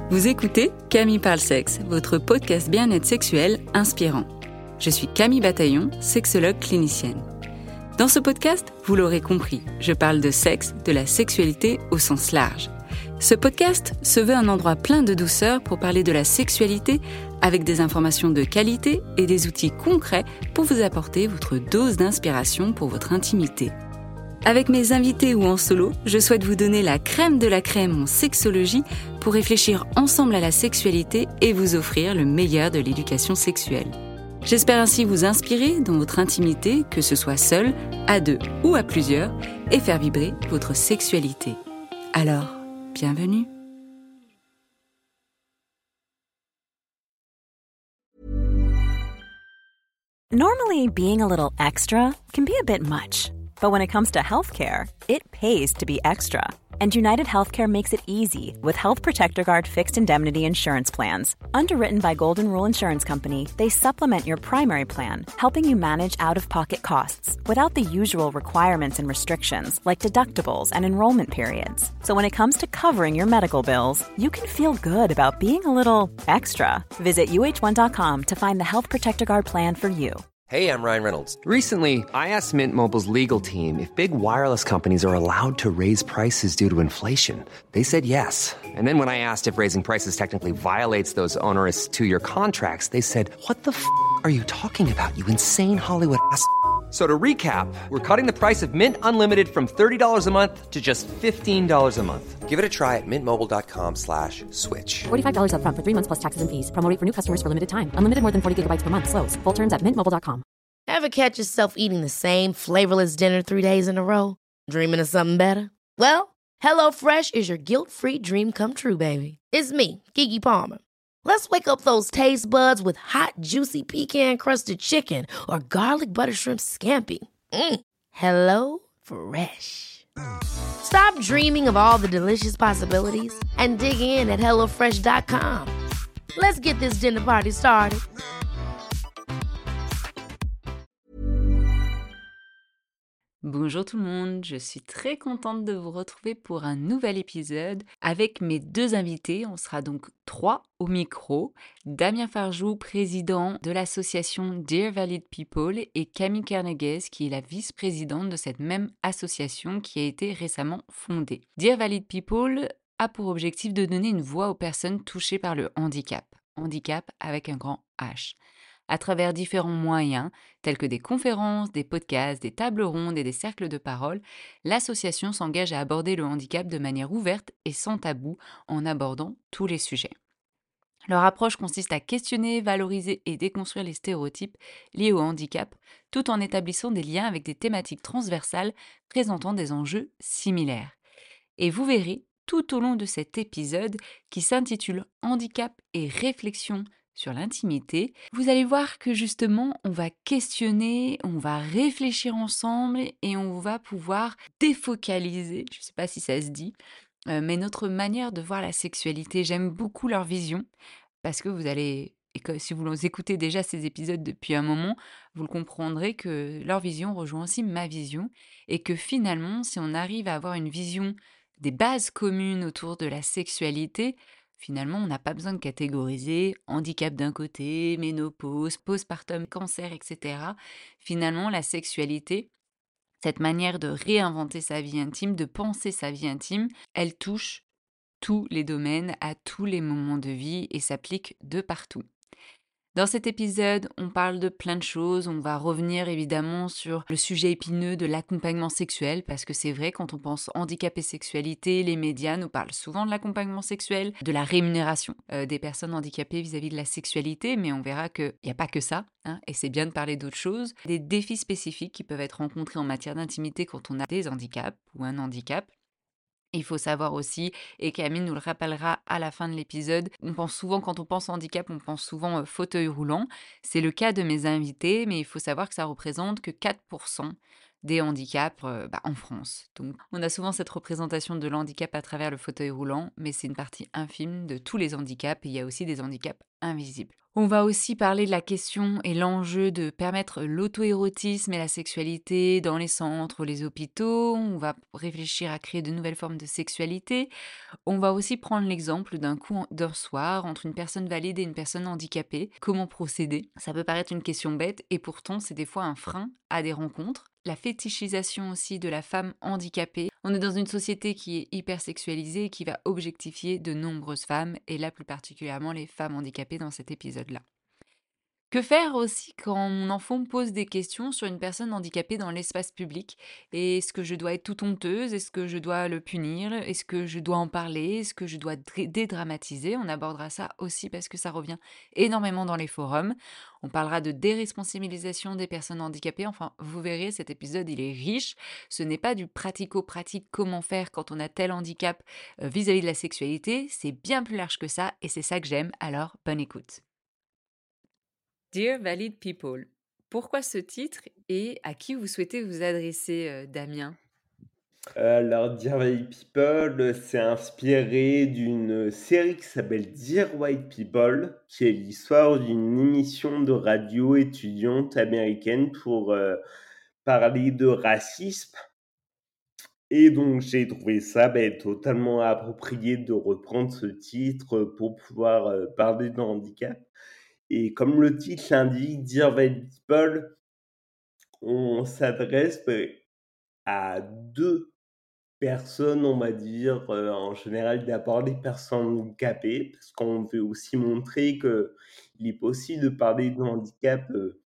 Vous écoutez Camille Parle Sexe, votre podcast bien-être sexuel inspirant. Je suis Camille Bataillon, sexologue clinicienne. Dans ce podcast, vous l'aurez compris, je parle de sexe, de la sexualité au sens large. Ce podcast se veut un endroit plein de douceur pour parler de la sexualité avec des informations de qualité et des outils concrets pour vous apporter votre dose d'inspiration pour votre intimité. Avec mes invités ou en solo, je souhaite vous donner la crème de la crème en sexologie pour réfléchir ensemble à la sexualité et vous offrir le meilleur de l'éducation sexuelle. J'espère ainsi vous inspirer dans votre intimité, que ce soit seul, à deux ou à plusieurs, et faire vibrer votre sexualité. Alors, bienvenue. Normally, being a little extra can be a bit much. But when it comes to healthcare, it pays to be extra. And United Healthcare makes it easy with Health Protector Guard fixed indemnity insurance plans. Underwritten by Golden Rule Insurance Company, they supplement your primary plan, helping you manage out-of-pocket costs without the usual requirements and restrictions like deductibles and enrollment periods. So when it comes to covering your medical bills, you can feel good about being a little extra. Visit uh1.com to find the Health Protector Guard plan for you. Hey, I'm Ryan Reynolds. Recently, I asked Mint Mobile's legal team if big wireless companies are allowed to raise prices due to inflation. They said yes. And then when I asked if raising prices technically violates those onerous two-year contracts, they said, "What the f*** are you talking about, you insane Hollywood ass?" So to recap, we're cutting the price of Mint Unlimited from $30 a month to just $15 a month. Give it a try at mintmobile.com/switch. $45 up front for 3 months plus taxes and fees. Promo rate for new customers for limited time. Unlimited more than 40 gigabytes per month. Slows full terms at mintmobile.com. Ever catch yourself eating the same flavorless dinner 3 days in a row? Dreaming of something better? Well, HelloFresh is your guilt-free dream come true, baby. It's me, Keke Palmer. Let's wake up those taste buds with hot, juicy pecan-crusted chicken or garlic butter shrimp scampi. Hello Fresh. Stop dreaming of all the delicious possibilities and dig in at HelloFresh.com. Let's get this dinner party started. Bonjour tout le monde, je suis très contente de vous retrouver pour un nouvel épisode avec mes deux invités. On sera donc 3 au micro. Damien Farjou, président de l'association Dear Valid People, et Camille Kerneguez, qui est la vice-présidente de cette même association qui a été récemment fondée. Dear Valid People a pour objectif de donner une voix aux personnes touchées par le handicap. Handicap avec un grand H. À travers différents moyens, tels que des conférences, des podcasts, des tables rondes et des cercles de parole, l'association s'engage à aborder le handicap de manière ouverte et sans tabou en abordant tous les sujets. Leur approche consiste à questionner, valoriser et déconstruire les stéréotypes liés au handicap, tout en établissant des liens avec des thématiques transversales présentant des enjeux similaires. Et vous verrez, tout au long de cet épisode, qui s'intitule « Handicap et réflexion » sur l'intimité, vous allez voir que justement, on va questionner, on va réfléchir ensemble et on va pouvoir défocaliser, je ne sais pas si ça se dit, mais notre manière de voir la sexualité. J'aime beaucoup leur vision parce que vous allez, et que si vous écoutez déjà ces épisodes depuis un moment, vous le comprendrez que leur vision rejoint aussi ma vision et que finalement, si on arrive à avoir une vision des bases communes autour de la sexualité, finalement, on n'a pas besoin de catégoriser handicap d'un côté, ménopause, postpartum, cancer, etc. Finalement, la sexualité, cette manière de réinventer sa vie intime, de penser sa vie intime, elle touche tous les domaines, à tous les moments de vie et s'applique de partout. Dans cet épisode, on parle de plein de choses. On va revenir évidemment sur le sujet épineux de l'accompagnement sexuel, parce que c'est vrai, quand on pense handicap et sexualité, les médias nous parlent souvent de l'accompagnement sexuel, de la rémunération des personnes handicapées vis-à-vis de la sexualité, mais on verra qu'il n'y a pas que ça, et c'est bien de parler d'autres choses. Des défis spécifiques qui peuvent être rencontrés en matière d'intimité quand on a des handicaps ou un handicap. Il faut savoir aussi, et Camille nous le rappellera à la fin de l'épisode, on pense souvent, quand on pense handicap, on pense souvent fauteuil roulant. C'est le cas de mes invités, mais il faut savoir que ça représente que 4% des handicaps en France. Donc on a souvent cette représentation de l'handicap à travers le fauteuil roulant, mais c'est une partie infime de tous les handicaps, et il y a aussi des handicaps invisibles. On va aussi parler de la question et l'enjeu de permettre l'auto-érotisme et la sexualité dans les centres, les hôpitaux. On va réfléchir à créer de nouvelles formes de sexualité. On va aussi prendre l'exemple d'un soir entre une personne valide et une personne handicapée. Comment procéder? Ça peut paraître une question bête et pourtant c'est des fois un frein à des rencontres. La fétichisation aussi de la femme handicapée. On est dans une société qui est hyper sexualisée et qui va objectifier de nombreuses femmes et là plus particulièrement les femmes handicapées dans cet épisode-là. Que faire aussi quand mon enfant me pose des questions sur une personne handicapée dans l'espace public? Est-ce que je dois être toute honteuse? Est-ce que je dois le punir? Est-ce que je dois en parler? Est-ce que je dois dédramatiser? On abordera ça aussi parce que ça revient énormément dans les forums. On parlera de déresponsabilisation des personnes handicapées. Enfin, vous verrez, cet épisode, il est riche. Ce n'est pas du pratico-pratique comment faire quand on a tel handicap vis-à-vis de la sexualité. C'est bien plus large que ça et c'est ça que j'aime. Alors, bonne écoute. Dear Valid People, pourquoi ce titre et à qui vous souhaitez vous adresser, Damien? Alors, Dear White People, c'est inspiré d'une série qui s'appelle Dear White People, qui est l'histoire d'une émission de radio étudiante américaine pour parler de racisme. Et donc, j'ai trouvé ça totalement approprié de reprendre ce titre pour pouvoir parler de handicap. Et comme le titre l'indique, Dear White People, on s'adresse à deux personnes, on va dire, en général d'abord les personnes handicapées, parce qu'on veut aussi montrer qu'il est possible de parler de handicap,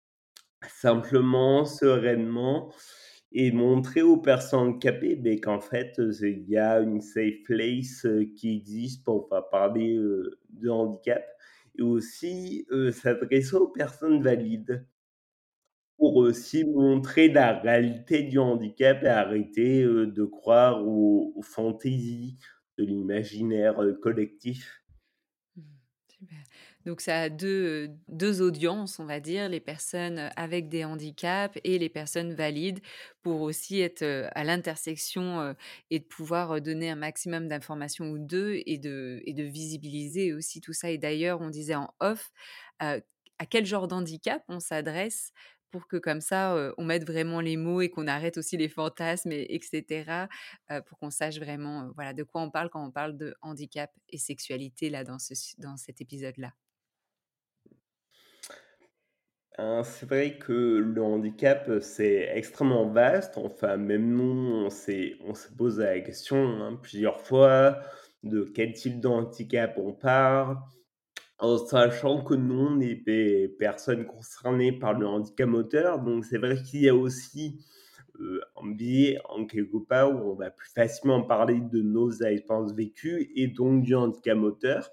simplement, sereinement et montrer aux personnes handicapées, qu'en fait, il y a une safe place, qui existe pour pas parler, de handicap et aussi, s'adresser aux personnes valides. Pour aussi montrer la réalité du handicap et arrêter, de croire aux fantaisies de l'imaginaire, collectif. Mmh. Super. Donc ça a 2 audiences, on va dire, les personnes, avec des handicaps et les personnes valides pour aussi être, à l'intersection, et de pouvoir, donner un maximum d'informations aux 2 et de visibiliser aussi tout ça et d'ailleurs, on disait en off, à quel genre d'handicap on s'adresse pour que comme ça, on mette vraiment les mots et qu'on arrête aussi les fantasmes et pour qu'on sache vraiment, voilà, de quoi on parle quand on parle de handicap et sexualité là dans cet épisode-là. C'est vrai que le handicap, c'est extrêmement vaste. Enfin, même nous, on s'est posé la question, hein, plusieurs fois, de quel type de handicap on parle. En sachant que nous, on est des personnes concernées par le handicap moteur, donc c'est vrai qu'il y a aussi, un biais en quelque part où on va plus facilement parler de nos expériences vécues et donc du handicap moteur.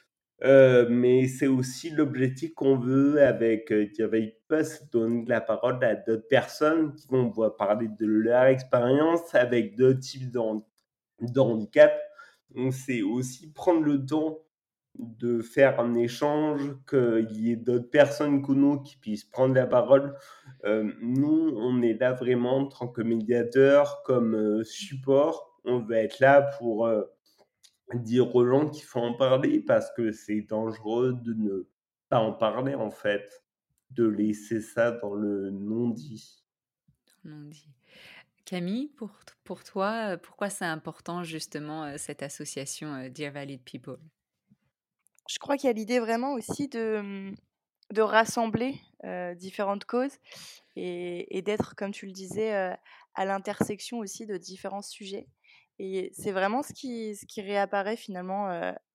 Mais c'est aussi l'objectif qu'on veut avec, Direct Plus, donner la parole à d'autres personnes qui vont pouvoir parler de leur expérience avec d'autres types de handicap. Donc c'est aussi prendre le temps de faire un échange, qu'il y ait d'autres personnes que nous qui puissent prendre la parole. Nous, on est là vraiment en tant que médiateur, comme, support. On veut être là pour, dire aux gens qu'il faut en parler parce que c'est dangereux de ne pas en parler, en fait, de laisser ça dans le non-dit. On dit. Camille, pour toi, pourquoi c'est important justement, cette association, Dear Valid People? Je crois qu'il y a l'idée vraiment aussi de rassembler, différentes causes et d'être, comme tu le disais, à l'intersection aussi de différents sujets et c'est vraiment ce qui réapparaît finalement,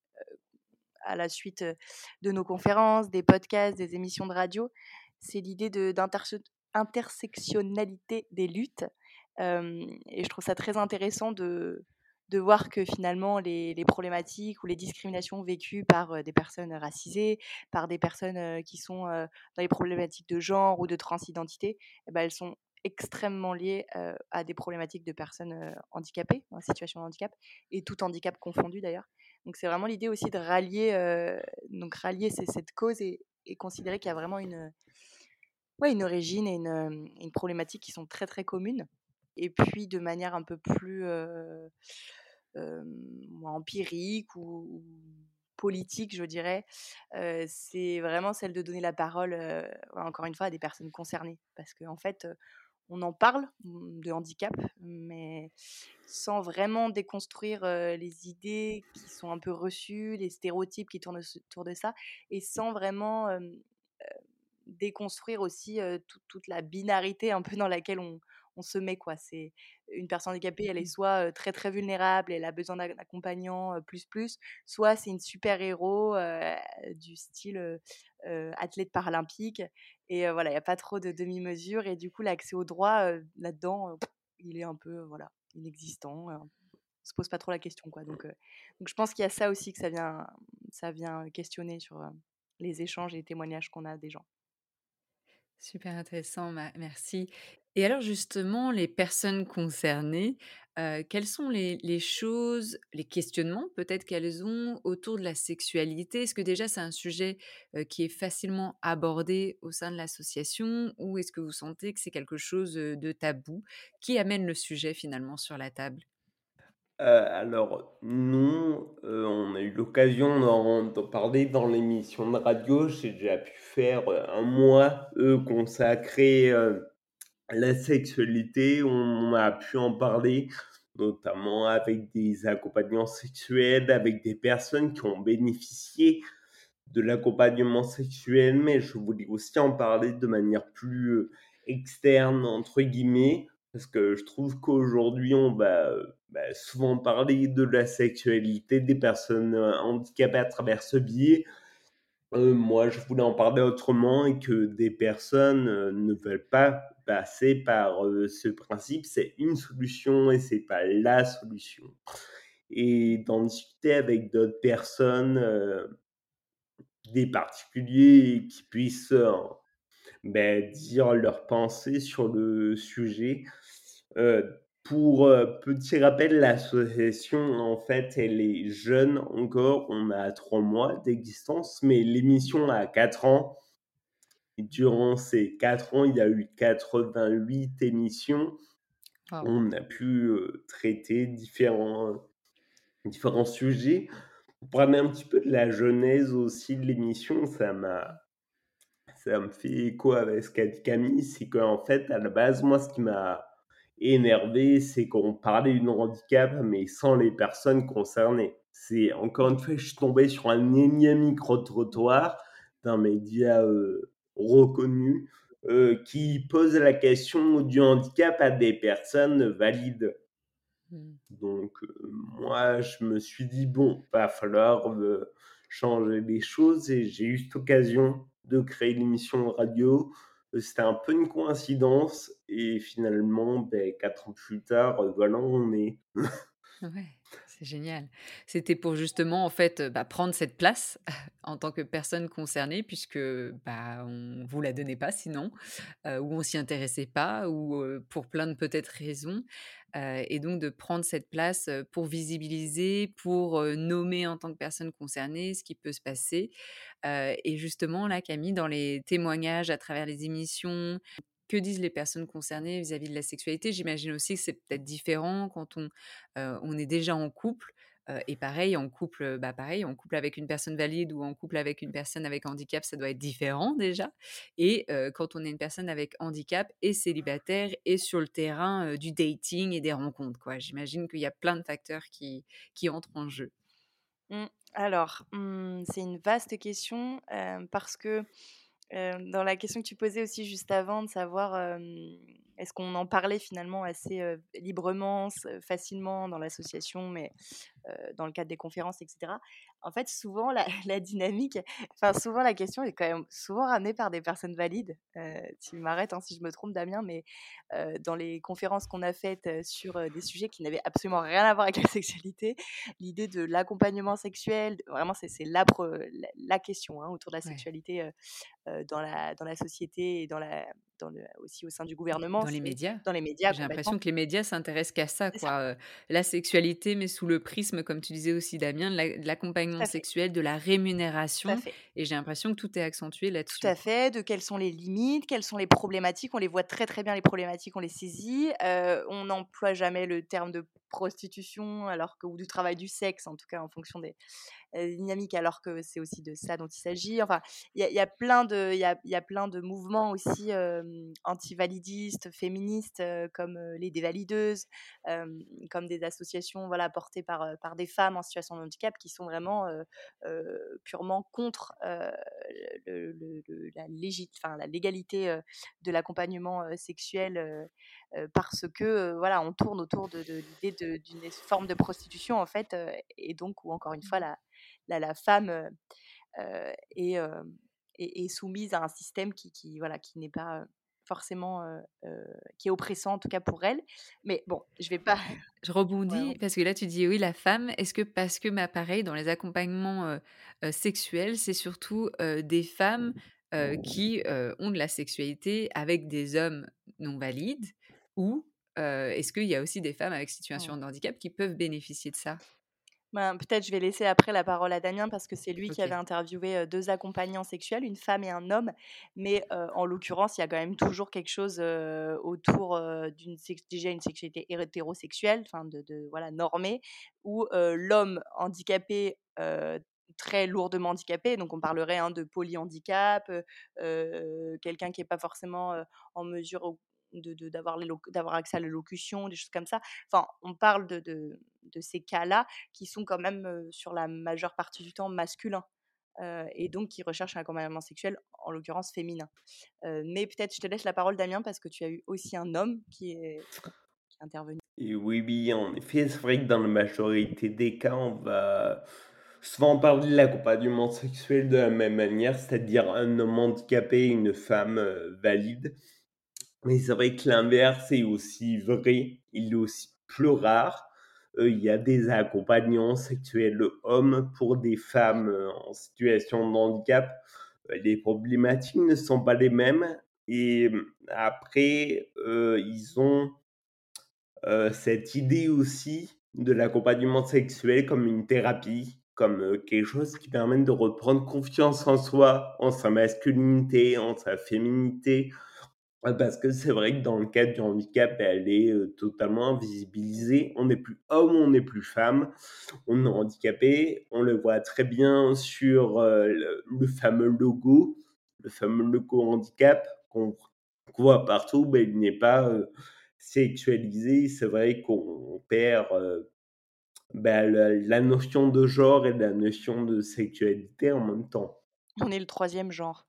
à la suite, de nos conférences, des podcasts, des émissions de radio. C'est l'idée intersectionnalité des luttes, et je trouve ça très intéressant de voir que finalement les problématiques ou les discriminations vécues par, des personnes racisées, par des personnes, qui sont, dans les problématiques de genre ou de transidentité et elles sont extrêmement liées, à des problématiques de personnes, handicapées, en situation de handicap et tout handicap confondu d'ailleurs. Donc c'est vraiment l'idée aussi de rallier cette cause et considérer qu'il y a vraiment une origine et une problématique qui sont très, très communes. Et puis de manière un peu plus, empirique ou politique, je dirais, c'est vraiment celle de donner la parole, encore une fois, à des personnes concernées. Parce qu'en fait, on en parle, de handicap, mais sans vraiment déconstruire, les idées qui sont un peu reçues, les stéréotypes qui tournent autour de ça et sans vraiment, déconstruire aussi, toute la binarité un peu dans laquelle on se met, quoi. C'est une personne handicapée, elle est soit, très, très vulnérable, elle a besoin d'un accompagnant, plus, soit c'est une super héros, du style, athlète paralympique et voilà, il y a pas trop de demi-mesure et du coup, l'accès aux droits, là-dedans, il est un peu, voilà, inexistant, on se pose pas trop la question, quoi. Donc je pense qu'il y a ça aussi que ça vient questionner sur, les échanges et les témoignages qu'on a des gens. Super intéressant, merci. Et alors justement, les personnes concernées, quelles sont les choses, les questionnements peut-être qu'elles ont autour de la sexualité? Est-ce que déjà c'est un sujet, qui est facilement abordé au sein de l'association ou est-ce que vous sentez que c'est quelque chose, de tabou? Qui amène le sujet finalement sur la table? Alors nous, on a eu l'occasion d'en parler dans l'émission de radio. J'ai déjà pu faire, un mois, consacré, à la sexualité. On a pu en parler, notamment avec des accompagnants sexuels, avec des personnes qui ont bénéficié de l'accompagnement sexuel, mais je voulais aussi en parler de manière plus, «externe» entre guillemets, parce que je trouve qu'aujourd'hui on va, souvent parler de la sexualité des personnes, handicapées à travers ce biais. Moi je voulais en parler autrement et que des personnes, ne veulent pas passer par, ce principe. C'est une solution et c'est pas la solution et d'en discuter avec d'autres personnes, des particuliers qui puissent, dire leurs pensées sur le sujet. Pour, petit rappel, l'association, en fait, elle est jeune encore. On a 3 mois d'existence, mais l'émission a 4 ans et durant ces 4 ans, il y a eu 88 émissions. Waouh! On a pu, traiter différents sujets. Pour parler un petit peu de la genèse aussi de l'émission, ça me fait écho avec ce qu'a dit Camille, c'est qu'en fait, à la base, moi, ce qui m'a énervé, c'est qu'on parlait du handicap, mais sans les personnes concernées. C'est encore une fois, je suis tombé sur un énième micro-trottoir d'un média, reconnu, qui pose la question du handicap à des personnes valides. Mmh. Donc, moi, je me suis dit: «Bon, va falloir, changer les choses» et j'ai eu cette occasion de créer l'émission de radio. C'était un peu une coïncidence et finalement, 4 ans plus tard, voilà où on est. Ouais, c'est génial. C'était pour justement, en fait, prendre cette place en tant que personne concernée puisque, on vous la donnait pas sinon, ou on s'y intéressait pas ou, pour plein de peut-être raisons, et donc de prendre cette place, pour visibiliser, pour, nommer en tant que personne concernée ce qui peut se passer, et justement là, Camille, dans les témoignages à travers les émissions, que disent les personnes concernées vis-à-vis de la sexualité? J'imagine aussi que c'est peut-être différent quand on est déjà en couple, et pareil en couple, pareil en couple avec une personne valide ou en couple avec une personne avec handicap, ça doit être différent déjà et quand on est une personne avec handicap et célibataire et sur le terrain, du dating et des rencontres, quoi. J'imagine qu'il y a plein de facteurs qui entrent en jeu. Alors, c'est une vaste question, parce que, dans la question que tu posais aussi juste avant de savoir, est-ce qu'on en parlait finalement assez, librement, facilement dans l'association, mais dans le cadre des conférences et cetera. En fait, souvent la la dynamique enfin, souvent la question est quand même souvent ramenée par des personnes valides. Tu m'arrêtes, hein, si je me trompe Damien, mais dans les conférences qu'on a faites, sur, des sujets qui n'avaient absolument rien à voir avec la sexualité, l'idée de l'accompagnement sexuel, vraiment c'est la question, hein, autour de la Ouais. sexualité, dans la société et aussi au sein du gouvernement, Dans les c'est médias? dans les médias J'ai l'impression complètement. que les médias s'intéressent qu'à ça, C'est ça, quoi, la sexualité, mais sous le prisme, comme tu disais aussi Damien, de tout l'accompagnement à fait, sexuel, de la tout à rémunération fait. et j'ai l'impression que tout est accentué Tout là-dessus, à quoi. fait, de quelles sont les limites, quelles sont les problématiques. On les voit très, très bien les problématiques, on les saisit. On n'emploie jamais le terme de prostitution alors que ou du travail du sexe, en tout cas en fonction des dynamique alors que c'est aussi de ça dont il s'agit. Enfin, il y a plein de il y a plein de mouvements aussi, antivalidistes, féministes, comme, les Dévalideuses, comme des associations, voilà, portées par des femmes en situation de handicap qui sont vraiment, purement contre, la légalité, de l'accompagnement, sexuel, parce que, voilà, on tourne autour de l'idée d'une forme de prostitution, en fait, et donc où encore une fois la femme, est, est soumise à un système qui voilà, qui n'est pas, forcément, qui est oppressant en tout cas pour elle. Mais bon, je vais pas Je ouais, rebondis parce que là, tu dis: «Oui, la femme». Est-ce que parce que, bah, pareil, dans les accompagnements, sexuels, c'est surtout, des femmes, qui, ont de la sexualité avec des hommes non valides? Ou, est-ce qu'il y a aussi des femmes avec mmh. situation de handicap qui peuvent bénéficier de ça? Ben, peut-être je vais laisser après la parole à Damien parce que c'est lui qui avait OK. interviewé, 2 accompagnants sexuels, une femme et un homme. Mais, en l'occurrence, il y a quand même toujours quelque chose, autour, déjà une sexualité hétérosexuelle, enfin de voilà normée, où, l'homme handicapé, très lourdement handicapé, donc on parlerait, hein, de polyhandicap, quelqu'un qui est pas forcément, en mesure d'avoir accès à l'élocution, des choses comme ça. Enfin, on parle de ces cas-là qui sont quand même, sur la majeure partie du temps masculins, et donc qui recherchent un accompagnement sexuel, en l'occurrence féminin. Mais peut-être je te laisse la parole Damien parce que tu as eu aussi un homme qui est intervenu. Et oui, oui, en effet, c'est vrai que dans la majorité des cas, on va souvent parler de l'accompagnement sexuel de la même manière, c'est-à-dire un homme handicapé et une femme, valide. Mais c'est vrai que l'inverse est aussi vrai, il est aussi plus rare. Il y a des accompagnants sexuels hommes pour des femmes, en situation de handicap. Les problématiques ne sont pas les mêmes et après, ils ont, cette idée aussi de l'accompagnement sexuel comme une thérapie, comme, quelque chose qui permet de reprendre confiance en soi, en sa masculinité, en sa féminité. Ouais, parce que c'est vrai que dans le cadre du handicap, elle est, totalement invisibilisée. On n'est plus homme, on n'est plus femme, on est handicapé. On le voit très bien sur, le fameux logo handicap qu'on voit partout, beh, il n'est pas, sexualisé. C'est vrai qu'on perd, bah, la notion de genre et la notion de sexualité en même temps. On est le troisième genre.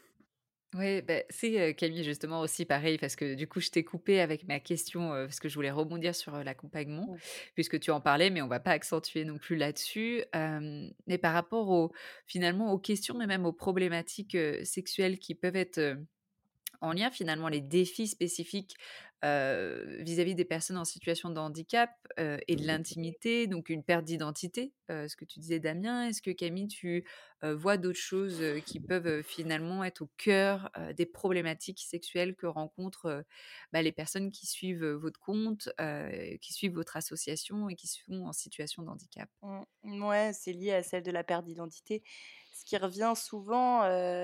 Oui, beh, c'est, Camille, justement aussi pareil parce que du coup, je t'ai coupé avec ma question, parce que je voulais rebondir sur, l'accompagnement Mmh. puisque tu en parlais, mais on va pas accentuer non plus là-dessus. Mais par rapport finalement aux questions, mais même aux problématiques, sexuelles qui peuvent être, en lien finalement les défis spécifiques, vis-à-vis des personnes en situation de handicap, et de l'intimité, donc une perte d'identité, ce que tu disais Damien. Est-ce que Camille tu, vois d'autres choses, qui peuvent, finalement être au cœur, des problématiques sexuelles que rencontrent, bah, les personnes qui suivent, votre compte, qui suivent votre association et qui sont en situation de handicap? Mmh. Mouais, c'est lié à celle de la perte d'identité. Ce qui revient souvent,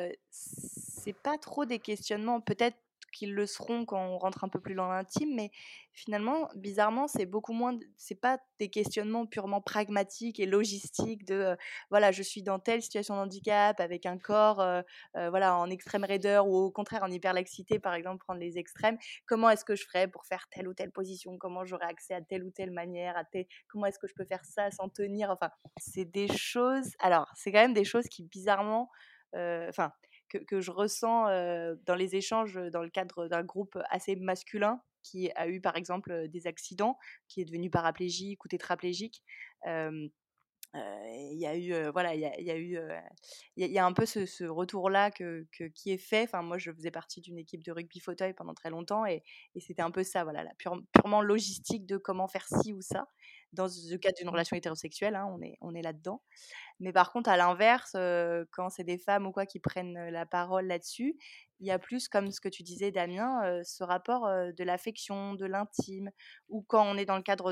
c'est pas trop des questionnements, peut-être qu'ils le seront quand on rentre un peu plus dans l'intime, mais finalement, bizarrement, c'est beaucoup moins c'est pas des questionnements purement pragmatiques et logistiques de, voilà, je suis dans telle situation de handicap avec un corps, voilà, en extrême raideur ou au contraire en hyperlaxité, par exemple, prendre les extrêmes. Comment est-ce que je ferais pour faire telle ou telle position? Comment j'aurais accès à telle ou telle manière, à tel comment est-ce que je peux faire ça sans tenir? Enfin, c'est des choses alors, c'est quand même des choses qui bizarrement, enfin, que je ressens, dans les échanges, dans le cadre d'un groupe assez masculin qui a eu, par exemple, des accidents, qui est devenu paraplégique ou tétraplégique. Hem Heu, il y a eu, voilà, il y a eu, il y a un peu ce retour-là qui est fait. Enfin, moi, je faisais partie d'une équipe de rugby fauteuil pendant très longtemps et c'était un peu ça, voilà, la purement logistique de comment faire ci ou ça, dans le cadre d'une relation hétérosexuelle, hein, on est là-dedans. Mais par contre, à l'inverse, quand c'est des femmes ou quoi qui prennent, la parole là-dessus, il y a plus comme ce que tu disais Damien, ce rapport, de l'affection, de l'intime ou quand on est dans le cadre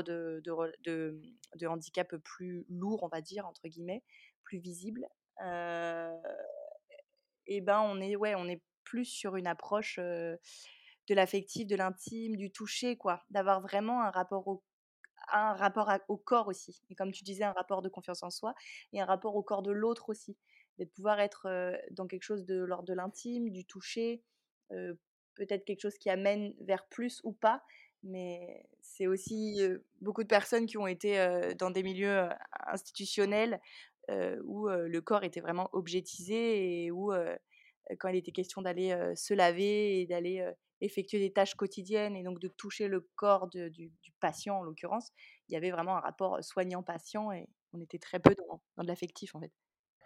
de handicap plus «lourds», on va dire, entre guillemets, plus visibles, heu et ben, on est plus sur une approche, de l'affectif, de l'intime, du toucher, quoi. D'avoir vraiment un rapport a un rapport au corps aussi et comme tu disais, un rapport de confiance en soi et un rapport au corps de l'autre aussi. Et de pouvoir être, dans quelque chose de l'ordre de l'intime, du toucher, heu, peut-être quelque chose qui amène vers plus ou pas, mais c'est aussi, beaucoup de personnes qui ont été, dans des milieux, institutionnels, où, le corps était vraiment objetisé et où, quand il était question d'aller, se laver et d'aller, effectuer des tâches quotidiennes et donc de toucher le corps du patient en l'occurrence, il y avait vraiment un rapport, soignant-patient et on était très peu dans de l'affectif en fait.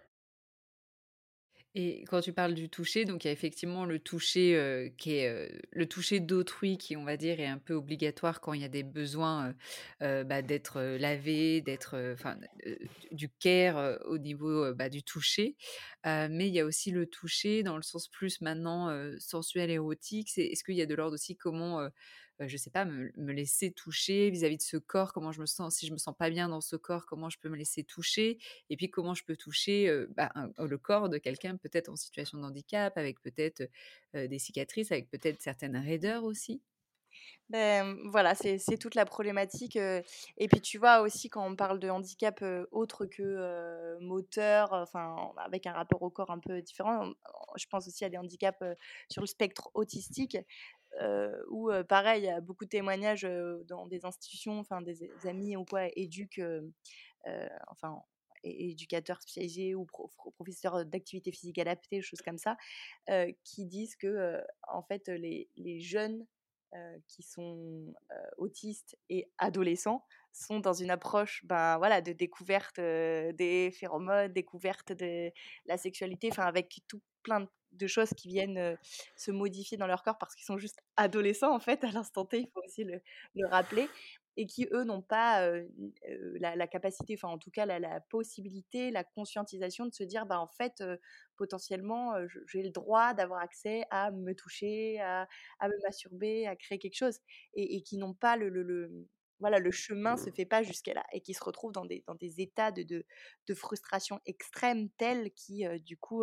Et quand tu parles du toucher, donc il y a effectivement le toucher, qui est, le toucher d'autrui qui, on va dire, est un peu obligatoire quand il y a des besoins, d'être, lavé, d'être, enfin, du care, au niveau, du toucher. Mais il y a aussi le toucher dans le sens plus maintenant, sensuel, érotique. Est-ce qu'il y a de l'ordre aussi comment, je sais pas, me laisser toucher vis-à-vis de ce corps? Comment je me sens? Si je me sens pas bien dans ce corps, comment je peux me laisser toucher? Et puis comment je peux toucher, le corps de quelqu'un peut-être en situation de handicap, avec peut-être, des cicatrices, avec peut-être certaines raideurs aussi? Voilà, c'est toute la problématique, et puis tu vois aussi quand on parle de handicap, autre que, moteur, enfin avec un rapport au corps un peu différent, je pense aussi à des handicaps, sur le spectre autistique, où, pareil, il y a beaucoup de témoignages, dans des institutions, enfin des amis ou quoi éduquent, enfin éducateurs spécialisés ou professeurs d'activité physique adaptée, choses comme ça, qui disent que, en fait, les jeunes, qui sont, autistes et adolescents sont dans une approche, ben, voilà, de découverte, des phéromones, découverte de la sexualité, enfin avec tout plein de choses qui viennent, se modifier dans leur corps parce qu'ils sont juste adolescents, en fait, à l'instant T, il faut aussi le rappeler et qui, eux, n'ont pas, la capacité, enfin, en tout cas, la possibilité, la conscientisation de se dire: «Bah, en fait, potentiellement, j'ai le droit d'avoir accès à me toucher, à me masturber, à créer quelque chose» et qui n'ont pas voilà, le chemin se fait pas jusqu'à là et qui se retrouvent dans des états de frustration extrême tels qui, du coup,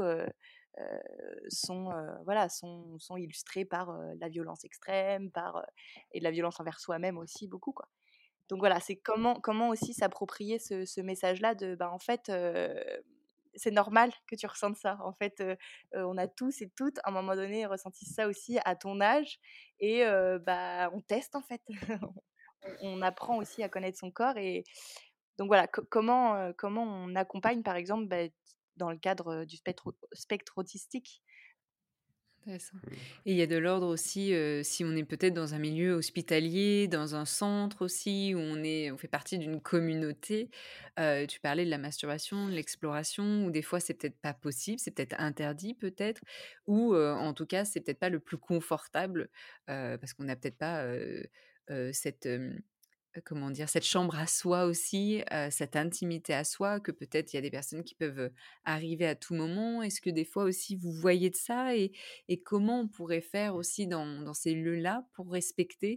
sont, voilà, sont illustrés par, la violence extrême, par, et de la violence envers soi-même aussi beaucoup, quoi. Donc voilà, c'est comment aussi s'approprier ce message-là de, bah, en fait, c'est normal que tu ressentes ça. En fait, on a tous et toutes, à un moment donné, ressenti ça aussi à ton âge et bah, on teste, en fait. On apprend aussi à connaître son corps et donc voilà, comment on accompagne, par exemple, dans le cadre, du spectre autistique? Intéressant. Et il y a de l'ordre aussi, si on est peut-être dans un milieu hospitalier, dans un centre aussi, où on fait partie d'une communauté. Tu parlais de la masturbation, de l'exploration, où des fois c'est peut-être pas possible, c'est peut-être interdit peut-être, ou, en tout cas c'est peut-être pas le plus confortable, parce qu'on n'a peut-être pas, cette, comment dire? Cette chambre à soi aussi, cette intimité à soi que peut-être il y a des personnes qui peuvent, arriver à tout moment. Est-ce que des fois aussi vous voyez de ça? Et comment on pourrait faire aussi dans ces lieux-là pour respecter,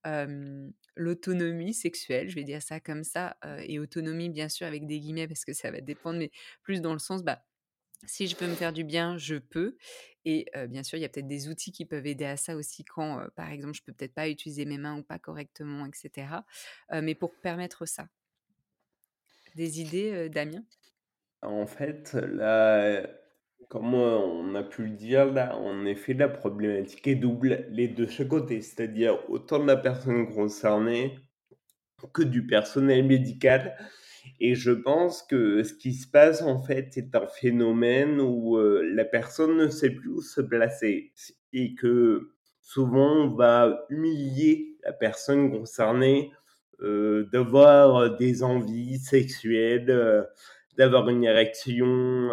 l'autonomie sexuelle? Je vais dire ça comme ça, et autonomie bien sûr avec des guillemets parce que ça va dépendre, mais plus dans le sens, si je veux me faire du bien, je peux. Et bien sûr, il y a peut-être des outils qui peuvent aider à ça aussi quand, par exemple, je peux peut-être pas utiliser mes mains ou pas correctement et cetera. Mais pour permettre ça. Des idées, Damien? En fait, là, comme, on a pu le dire là, en effet, la problématique est double, les 2 chaque côté. C'est-à-dire autant de la personne concernée que du personnel médical et je pense que ce qui se passe, en fait, c'est un phénomène où, la personne ne sait plus où se placer et que souvent on va humilier la personne concernée, d'avoir des envies sexuelles, d'avoir une érection,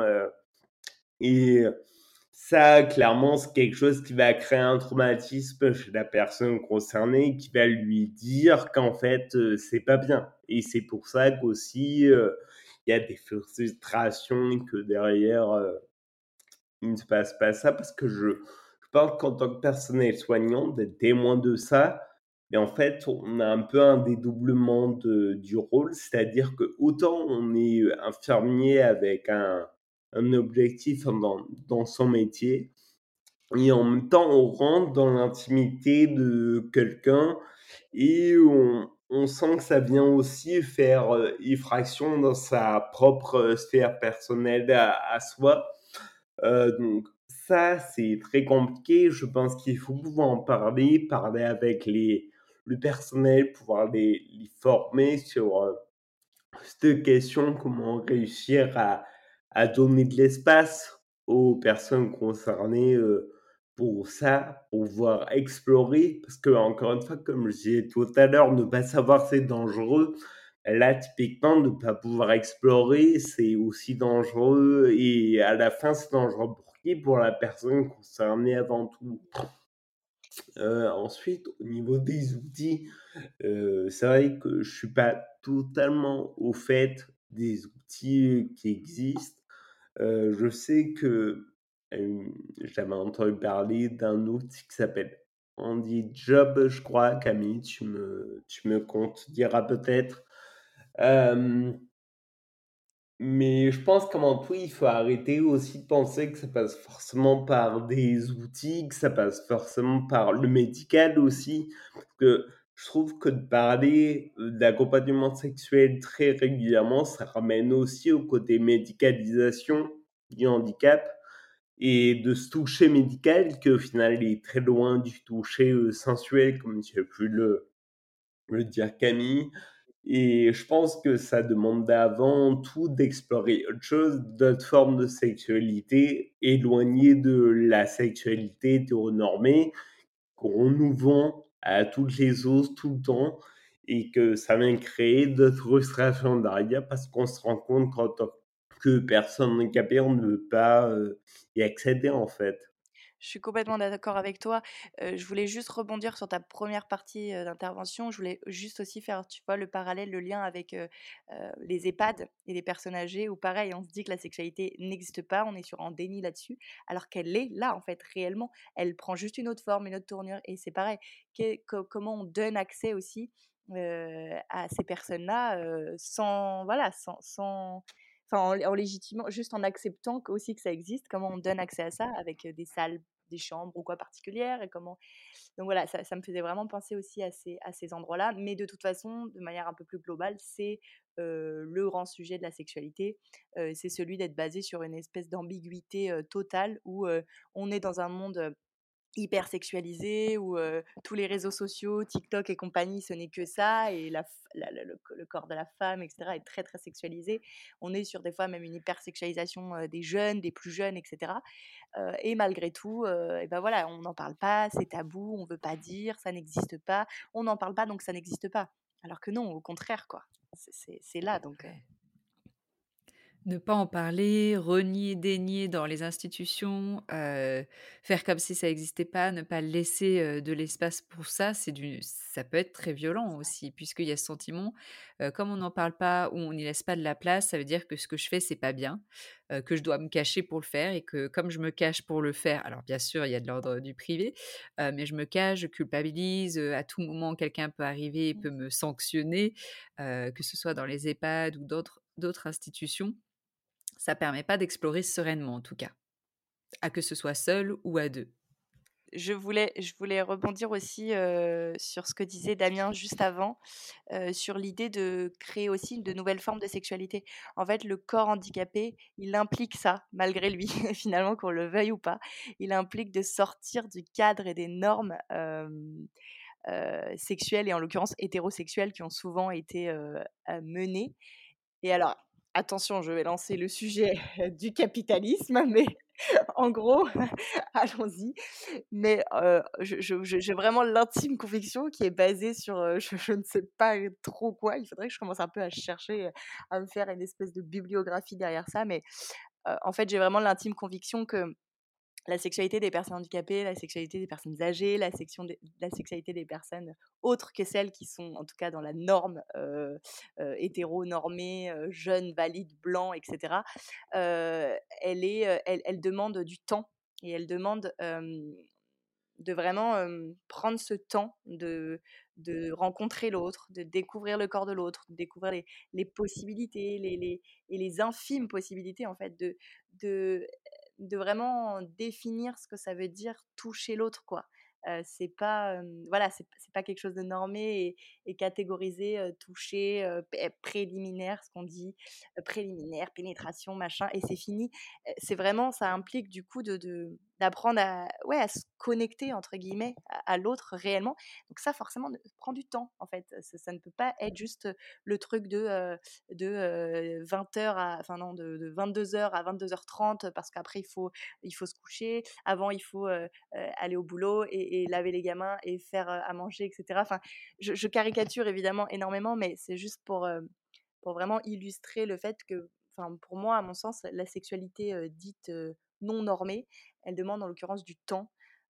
et ça, clairement, c'est quelque chose qui va créer un traumatisme chez la personne concernée, qui va lui dire qu'en fait, c'est pas bien et c'est pour ça qu'aussi, il y a des frustrations et que derrière, il ne se passe pas ça parce que je pense qu'en tant que personnel soignant, d'être témoin de ça et en fait, on a un peu un dédoublement du rôle. C'est-à-dire que autant on est, infirmier avec un objectif dans son métier et en même temps, on rentre dans l'intimité de quelqu'un et on sent que ça vient aussi faire, effraction dans sa propre, sphère personnelle à soi. Donc ça, c'est très compliqué. Je pense qu'il faut pouvoir en parler, parler avec le personnel, pouvoir les former sur, cette question, comment réussir à donner de l'espace aux personnes concernées, pour ça, pour pouvoir explorer. Parce que encore une fois, comme je disais tout à l'heure, ne pas savoir, c'est dangereux. Là, typiquement, ne pas pouvoir explorer, c'est aussi dangereux et à la fin, c'est dangereux pour qui? Pour la personne concernée avant tout. Ensuite, au niveau des outils, c'est vrai que je suis pas totalement au fait des outils, qui existent. Je sais que, j'avais entendu parler d'un outil qui s'appelle Handy Job, je crois. Camille, tu me contrediras peut-être. Hem Mais je pense qu'avant tout, il faut arrêter aussi de penser que ça passe forcément par des outils, que ça passe forcément par le médical aussi. Parce que je trouve que de parler, d'accompagnement sexuel très régulièrement, ça ramène aussi au côté médicalisation du handicap et de ce toucher médical qui, au final, est très loin du toucher, sensuel, comme tu as pu le dire Camille. Et je pense que ça demande avant tout d'explorer autre chose, d'autres formes de sexualité, éloignées de la sexualité hétéronormée qu'on nous vend à toutes les sauces tout le temps et que ça vient créer d'autres frustrations derrière parce qu'on se rend compte qu'en tant que personne handicapée, on ne veut pas, y accéder en fait. Je suis complètement d'accord avec toi. Je voulais juste rebondir sur ta première partie, d'intervention. Je voulais juste aussi faire, tu vois, le parallèle, le lien avec, les EHPAD et les personnes âgées où pareil, on se dit que la sexualité n'existe pas, on est sur un déni là-dessus, alors qu'elle est là, en fait, réellement. Elle prend juste une autre forme, une autre tournure et c'est pareil. Comment on donne accès aussi, à ces personnes-là, sans voilà, sans enfin, en légitimant juste en acceptant aussi que ça existe, comment on donne accès à ça avec, des salles, des chambres ou quoi particulières et comment donc voilà, ça me faisait vraiment penser aussi à ces endroits-là, mais de toute façon, de manière un peu plus globale, c'est, le grand sujet de la sexualité, c'est celui d'être basé sur une espèce d'ambiguïté, totale où, on est dans un monde, hyper sexualisé où, tous les réseaux sociaux, TikTok et compagnie, ce n'est que ça et la f la le corps de la femme et cetera est très, très sexualisé. On est sur des fois même une hypersexualisation, des jeunes, des plus jeunes et cetera, et malgré tout, et bah, voilà, on n'en parle pas, c'est tabou, on veut pas dire, ça n'existe pas. On n'en parle pas donc ça n'existe pas. Alors que non, au contraire quoi. C'est là donc Ne pas en parler, renier, dénier dans les institutions, faire comme si ça n'existait pas, ne pas laisser, de l'espace pour ça, ça peut être très violent aussi puisqu'il y a ce sentiment, comme on n'en parle pas ou on n'y laisse pas de la place, ça veut dire que ce que je fais, c'est pas bien, que je dois me cacher pour le faire et que comme je me cache pour le faire alors bien sûr, il y a de l'ordre du privé, mais je me cache, je culpabilise, à tout moment quelqu'un peut arriver et peut me sanctionner, que ce soit dans les EHPAD ou d'autres institutions. Ça permet pas d'explorer sereinement en tout cas, à que ce soit seul ou à 2. je voulais rebondir aussi, sur ce que disait Damien juste avant, sur l'idée de créer aussi de nouvelles formes de sexualité. En fait, le corps handicapé, il implique ça, malgré lui, finalement, qu'on le veuille ou pas. Il implique de sortir du cadre et des normes, sexuelles et en l'occurrence hétérosexuelles qui ont souvent été, menées et alors, attention, je vais lancer le sujet du capitalisme, mais en gros, allons-y. Mais j'ai vraiment l'intime conviction qui est basée sur, je ne sais pas trop quoi. Il faudrait que je commence un peu à chercher, à me faire une espèce de bibliographie derrière ça. Mais, en fait, j'ai vraiment l'intime conviction que la sexualité des personnes handicapées, la sexualité des personnes âgées, la sexualité des personnes autres que celles qui sont, en tout cas, dans la norme, hétéronormée, jeunes, valides, blancs et cetera, elle demande du temps et elle demande, de vraiment, prendre ce temps de rencontrer l'autre, de découvrir le corps de l'autre, de découvrir les possibilités, les infimes possibilités, en fait, de de vraiment définir ce que ça veut dire toucher l'autre, quoi. C'est pas, voilà, c'est pas quelque chose de normé et catégorisé, toucher, préliminaire, ce qu'on dit, préliminaire, pénétration, machin et c'est fini. C'est vraiment ça implique du coup d'apprendre à ouais, à se «connecter» entre guillemets à l'autre réellement. Donc ça forcément prend du temps en fait. Ça ne peut pas être juste, le truc de 20 h à enfin non, de 22 h à 22 h 30 parce qu'après il faut se coucher. Avant il faut, aller au boulot et laver les gamins et faire, à manger et cetera. Enfin, je caricature évidemment énormément, mais c'est juste pour vraiment illustrer le fait que enfin, pour moi, à mon sens, la sexualité, dite, non normée, elle demande en l'occurrence du temps,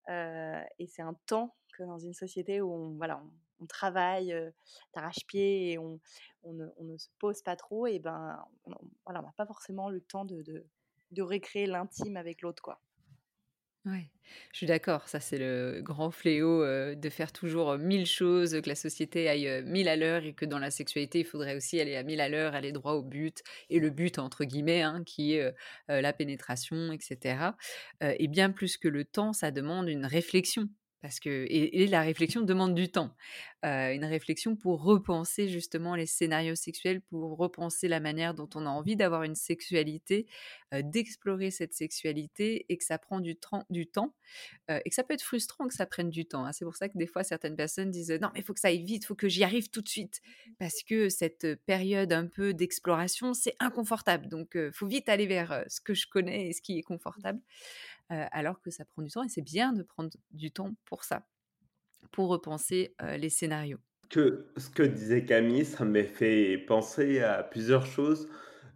et c'est un temps que dans une société où on voilà, on travaille, d'arrache-pied et on ne se pose pas trop et ben, voilà, on n'a pas forcément le temps de récréer l'intime avec l'autre, quoi. Ouais, je suis d'accord, ça c'est le grand fléau, de faire toujours, 1000 choses, que la société aille, 1000 à l'heure et que dans la sexualité, il faudrait aussi aller à 1000 à l'heure, aller droit au but et le «but» entre guillemets, hein, qui est, la pénétration et cetera. Et bien plus que le temps, ça demande une réflexion parce que et la réflexion demande du temps. Une réflexion pour repenser justement les scénarios sexuels, pour repenser la manière dont on a envie d'avoir une sexualité, d'explorer cette sexualité et que ça prend du temps, et que ça peut être frustrant que ça prenne du temps, hein. C'est pour ça que des fois certaines personnes disent: «Non mais il faut que ça aille vite, il faut que j'y arrive tout de suite». Parce que cette, période un peu d'exploration, c'est inconfortable donc faut vite aller vers, ce que je connais et ce qui est confortable, alors que ça prend du temps et c'est bien de prendre du temps pour ça, pour repenser, les scénarios. Que ce que disait Camille, ça m'a fait penser à plusieurs choses.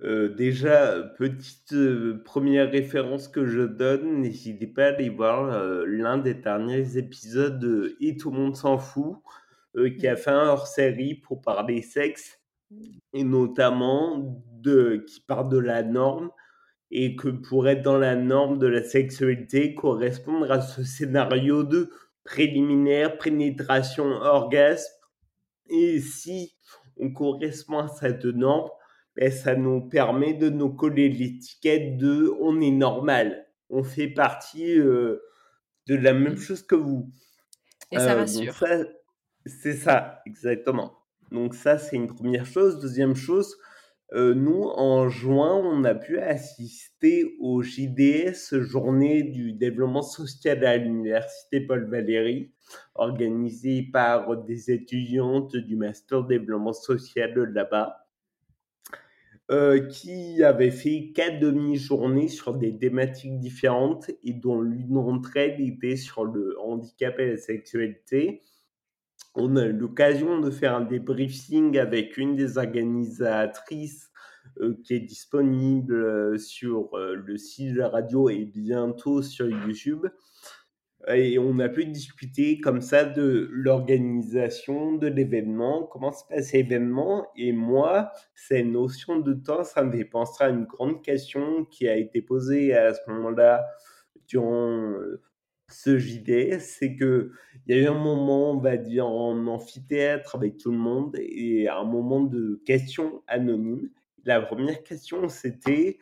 Déjà, petite, 1re référence que je donne, n'hésitez pas à aller voir, l'un des derniers épisodes de «Et tout le monde s'en fout», qui a fait un hors-série pour parler sexe et notamment qui parle de la norme et que pour être dans la norme de la sexualité, correspondre à ce scénario de préliminaire, pénétration, orgasme et si on correspond à cette norme, beh, ça nous permet de nous coller l'étiquette de «on est normal», on fait partie, de la même Mmh chose que vous. et ça Donc rassure. ça c'est ça, exactement. Donc ça, c'est une première chose. Deuxième chose, nous, en juin, on a pu assister au JDS, Journée du développement social à l'université Paul Valéry, organisée par des étudiantes du master développement social de là-bas, qui avaient fait 4 demi-journées sur des thématiques différentes et dont l'une d'entre elles était sur le handicap et la sexualité. On a eu l'occasion de faire un débriefing avec une des organisatrices, qui est disponible, sur, le site de la radio et bientôt sur YouTube et on a pu discuter comme ça de l'organisation de l'événement, comment se passe l'événement et moi, cette notion de temps, ça me fait penser à une grande question qui a été posée à ce moment-là durant, ce JDS, c'est qu'il y a eu un moment, on va dire, en amphithéâtre avec tout le monde et un moment de questions anonymes. La première question, c'était,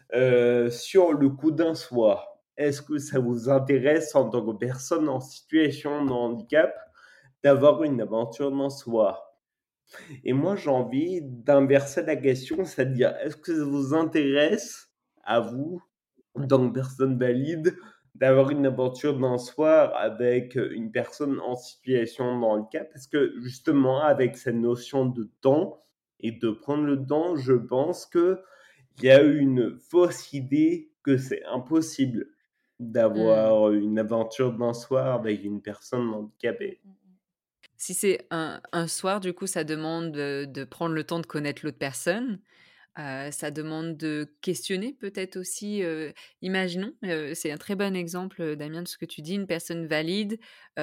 sur le coup d'un soir. Est-ce que ça vous intéresse en tant que personne en situation de handicap d'avoir une aventure d'un soir? Et moi, j'ai envie d'inverser la question, c'est-à-dire, est-ce que ça vous intéresse, à vous, en tant que personne valide, d'avoir une aventure d'un soir avec, une personne en situation de handicap? Parce que justement, avec cette notion de temps et de prendre le temps, je pense qu'il y a une fausse idée que c'est impossible Mmh. d'avoir une aventure d'un soir avec une personne Mmh, handicapée. mmh mh. Si c'est un soir, du coup, ça demande, de prendre le temps de connaître l'autre personne. Ça demande de questionner peut-être aussi, imaginons, c'est un très bon exemple, Damien, de ce que tu dis, une personne valide,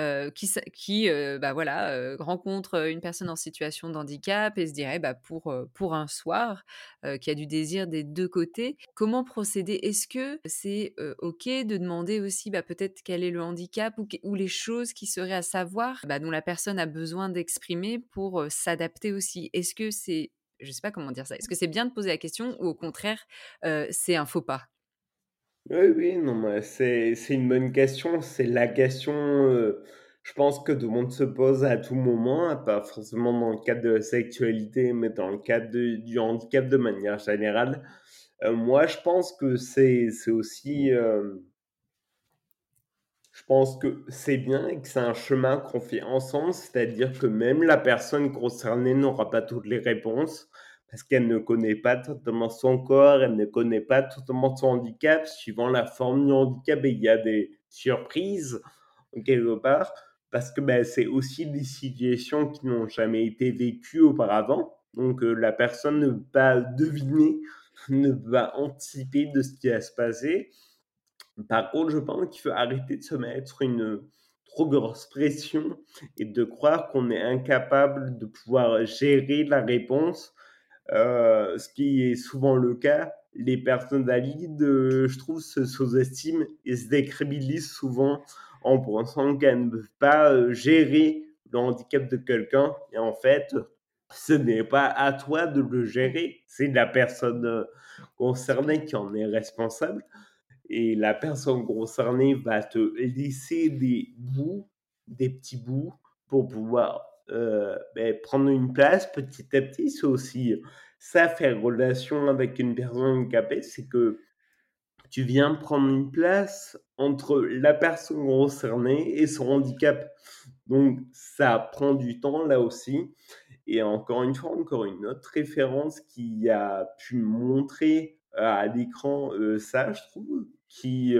qui, bah, voilà, rencontre, une personne en situation de handicap et se dirait, bah, pour un soir, qui a du désir des 2 côtés. Comment procéder? Est-ce que c'est, OK de demander aussi, bah, peut-être quel est le handicap ou les choses qui seraient à savoir, bah, dont la personne a besoin d'exprimer pour, s'adapter aussi? Est-ce que c'est je sais pas comment dire ça. Est-ce que c'est bien de poser la question ou au contraire, c'est un faux pas? Oui, oui, non, mais c'est une bonne question. C'est la question, Je pense que tout le monde se pose à tout moment, pas forcément dans le cadre de la sexualité, mais dans le cadre du handicap de manière générale. Moi, je pense que c'est aussi, je pense que c'est bien et que c'est un chemin qu'on fait ensemble, c'est-à-dire que même la personne concernée n'aura pas toutes les réponses parce qu'elle ne connaît pas totalement son corps, elle ne connaît pas totalement son handicap. Suivant la forme du handicap, et il y a des surprises quelque part parce que ben, c'est aussi des situations qui n'ont jamais été vécues auparavant. Donc la personne ne peut pas deviner, ne peut pas anticiper de ce qui va se passer. Par contre, je pense qu'il faut arrêter de se mettre une trop grosse pression et de croire qu'on est incapable de pouvoir gérer la réponse, ce qui est souvent le cas. Les personnes valides, je trouve, se sous-estiment et se décrédibilisent souvent en pensant qu'elles ne peuvent pas gérer le handicap de quelqu'un. Et en fait, ce n'est pas à toi de le gérer, c'est la personne concernée qui en est responsable et la personne concernée va te laisser des bouts, des petits bouts pour pouvoir prendre une place petit à petit. C'est aussi ça, faire relation avec une personne handicapée, c'est que tu viens prendre une place entre la personne concernée et son handicap. Donc, ça prend du temps là aussi. Et encore une fois, encore une autre référence qui a pu montrer à l'écran ça, je trouve, qui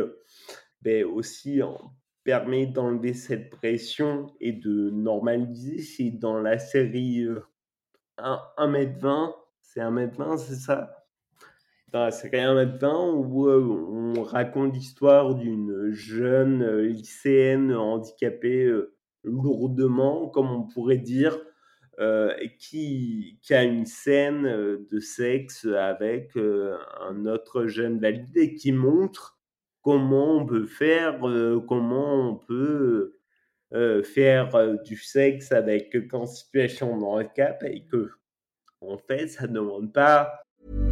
aussi permet d'enlever cette pression et de normaliser. C'est dans la série 1 m 20, c'est 1 m 20, c'est ça? Dans la série 1 m 20 où on raconte l'histoire d'une jeune lycéenne handicapée lourdement, comme on pourrait dire, et qui a une scène de sexe avec un autre jeune valide et qui montre comment on peut faire, comment on peut faire du sexe avec quelqu'un en situation de handicap et que, en fait, ça ne demande pas.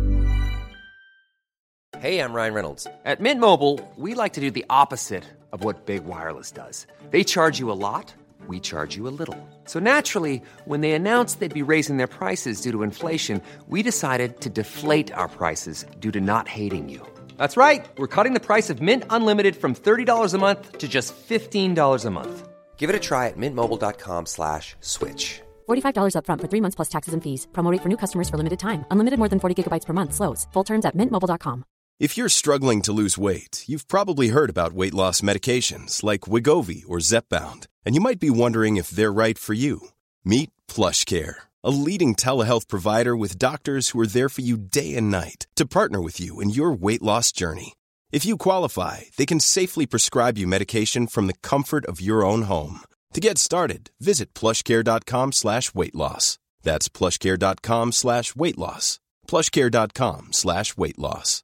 Hey, I'm Ryan Reynolds. At Mint Mobile, we like to do the opposite of what Big Wireless does. They charge you a lot, we charge you a little. So naturally, when they announced they'd be raising their prices due to inflation, we decided to deflate our prices due to not hating you. That's right. We're cutting the price of Mint Unlimited from $30 a month to just $15 a month. Give it a try at mintmobile.com/switch. $45 upfront for 3 months plus taxes and fees. Promo rate for new customers for limited time. Unlimited more than 40 gigabytes per month slows. Full terms at mintmobile.com. If you're struggling to lose weight, you've probably heard about weight loss medications like Wegovy or Zepbound, and you might be wondering if they're right for you. Meet PlushCare, a leading telehealth provider with doctors who are there for you day and night to partner with you in your weight loss journey. If you qualify, they can safely prescribe you medication from the comfort of your own home. To get started, visit plushcare.com/weightloss. That's plushcare.com/weightloss. plushcare.com/weightloss.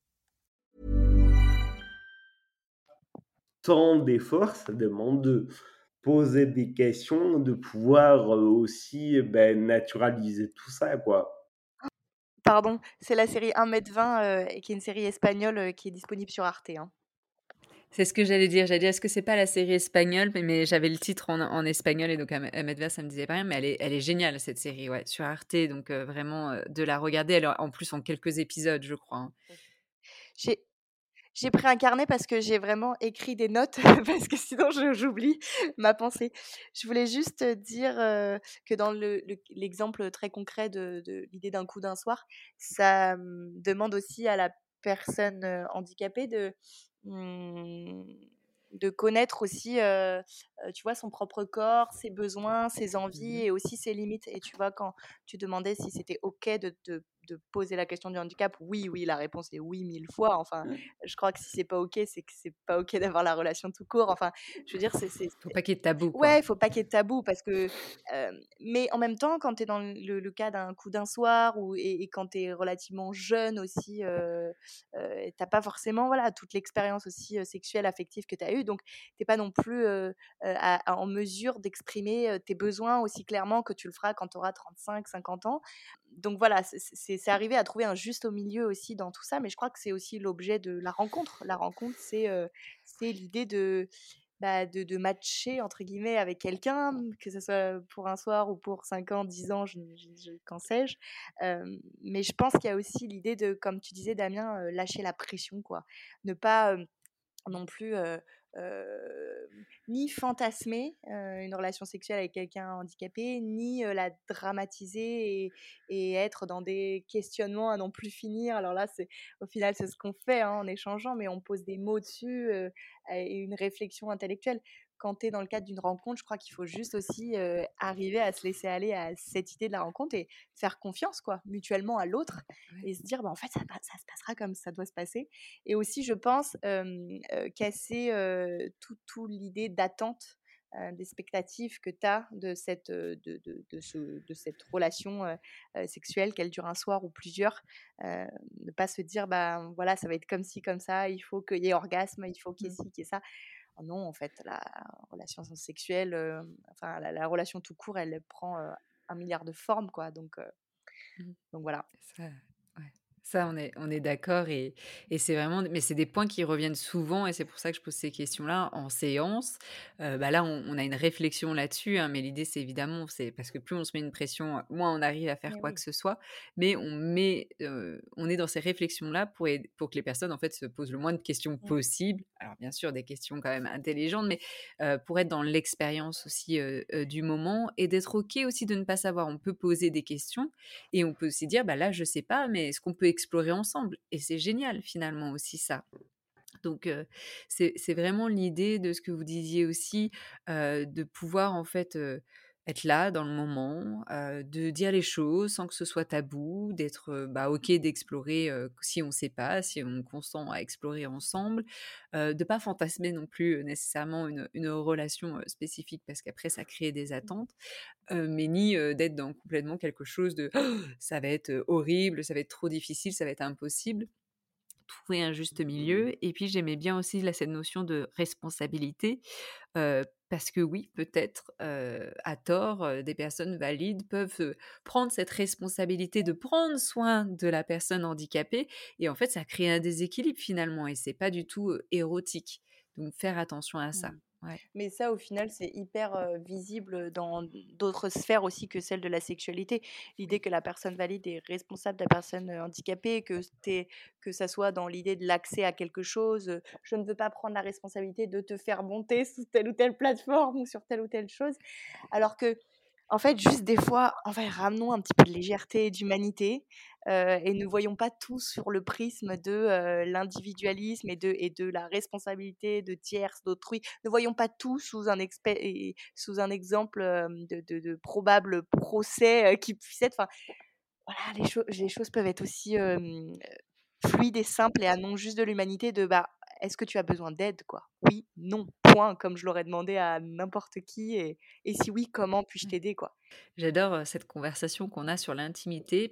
Tant d'efforts, ça demande de poser des questions, de pouvoir aussi naturaliser tout ça, quoi. Pardon, c'est la série 1 m 20 et qui est une série espagnole qui est disponible sur Arte, hein. C'est ce que j'allais dire. J'allais dire: «Est-ce que c'est pas la série espagnole?» mais j'avais le titre en espagnol et donc Medved, ça me disait pas rien, mais elle est géniale cette série, ouais, sur Arte, donc vraiment, de la regarder. Elle est en plus en quelques épisodes, je crois, hein. J'ai j'ai pris un carnet parce que j'ai vraiment écrit des notes parce que sinon j'oublie ma pensée. Je voulais juste dire, que dans l'exemple très concret de l'idée d'un coup d'un soir, ça, demande aussi à la personne, handicapée mmh, de connaître aussi, tu vois, son propre corps, ses besoins, ses envies Mmh. et aussi ses limites. Et tu vois, quand tu demandais si c'était OK de poser la question du handicap, oui, oui, la réponse est oui 1000 fois. Enfin, je crois que si c'est pas OK, c'est que c'est pas OK d'avoir la relation tout court. Enfin, je veux dire, c'est Faut pas qu'il y ait de tabou, ouais, quoi. il faut pas qu'il y ait de tabou parce que, mais en même temps, quand tu es dans le cas d'un coup d'un soir ou et quand tu es relativement jeune aussi, tu pas forcément, voilà, toute l'expérience aussi, sexuelle, affective que tu as eue. Donc tu pas non plus, en mesure d'exprimer, tes besoins aussi clairement que tu le feras quand tu auras 35-50 ans. Donc voilà, c'est arriver à trouver un juste au milieu aussi dans tout ça, mais je crois que c'est aussi l'objet de la rencontre. La rencontre, c'est l'idée de «matcher» entre guillemets avec quelqu'un, que ce soit pour un soir ou pour 5 ans, 10 ans, je qu'en sais-je. Mais je pense qu'il y a aussi l'idée de, comme tu disais Damien, lâcher la pression quoi. Ne pas, non plus, ni fantasmer, une relation sexuelle avec quelqu'un handicapé, ni, la dramatiser et être dans des questionnements à n'en plus finir. Alors là, c'est au final, c'est ce qu'on fait, hein, en échangeant, mais on pose des mots dessus, et une réflexion intellectuelle. Quand tu es dans le cadre d'une rencontre, je crois qu'il faut juste aussi, arriver à se laisser aller à cette idée de la rencontre et faire confiance, quoi, mutuellement à l'autre Ouais. et se dire: «Bah, en fait, ça se passera comme ça doit se passer». Et aussi, je pense, casser, tout l'idée d'attente, des expectatives que tu as de cette, de cette relation, sexuelle, qu'elle dure un soir ou plusieurs. Ne pas se dire: «Bah, voilà, ça va être comme ci, comme ça, il faut qu'il y ait orgasme, il faut qu'il y ait Mmh. ci, qu'il y ait ça». Oh non, en fait, la relation sexuelle, enfin la relation tout court, elle prend, 1 000 000 de formes, quoi, Mmh. donc voilà. Ça, ouais. Ça, on est d'accord et c'est vraiment mais c'est des points qui reviennent souvent et c'est pour ça que je pose ces questions-là en séance. Bah, là, on a une réflexion là-dessus, hein, mais l'idée, c'est évidemment, c'est parce que plus on se met une pression, moins on arrive à faire Mais quoi que oui. ce soit. Mais on est dans ces réflexions-là pour que les personnes, en fait, se posent le moins de questions Mmh. possible. Alors bien sûr, des questions quand même intelligentes, mais pour être dans l'expérience aussi, du moment et d'être OK aussi de ne pas savoir. On peut poser des questions et on peut aussi dire: «Bah, là, je sais pas, mais est-ce qu'on peut explorer ensemble?» et c'est génial finalement aussi ça. Donc c'est vraiment l'idée de ce que vous disiez aussi, de pouvoir en fait, être là dans le moment, de dire les choses sans que ce soit tabou, d'être, bah, OK d'explorer, si on sait pas, si on consent à explorer ensemble, de pas fantasmer non plus, nécessairement une relation, spécifique parce qu'après ça crée des attentes, mais ni, d'être dans complètement quelque chose de: «Ça va être, horrible, ça va être trop difficile, ça va être impossible». Trouver un juste milieu et puis j'aimais bien aussi là cette notion de responsabilité, parce que oui, peut-être, à tort, des personnes valides peuvent, prendre cette responsabilité de prendre soin de la personne handicapée et en fait ça crée un déséquilibre finalement et c'est pas du tout, érotique. Donc faire attention à ça. Mmh. Ouais. Mais ça, au final, c'est hyper, visible dans d'autres sphères aussi que celle de la sexualité. L'idée que la personne valide est responsable de la personne, handicapée, que ça soit dans l'idée de l'accès à quelque chose, «Je ne veux pas prendre la responsabilité de te faire monter sous telle ou telle plateforme ou sur telle ou telle chose». Alors que en fait, juste des fois, en fait, ramenons un petit peu de légèreté et d'humanité, et ne voyons pas tout sur le prisme de, l'individualisme et de la responsabilité de tierce, d'autrui. Ne voyons pas tout sous un exemple, de probable procès, qui puisse être enfin, voilà, les choses peuvent être aussi, fluide et simple et annonce juste de l'humanité de, bah, est-ce que tu as besoin d'aide, quoi? Oui, non, point, comme je l'aurais demandé à n'importe qui et si oui, comment puis-je t'aider, quoi? J'adore, cette conversation qu'on a sur l'intimité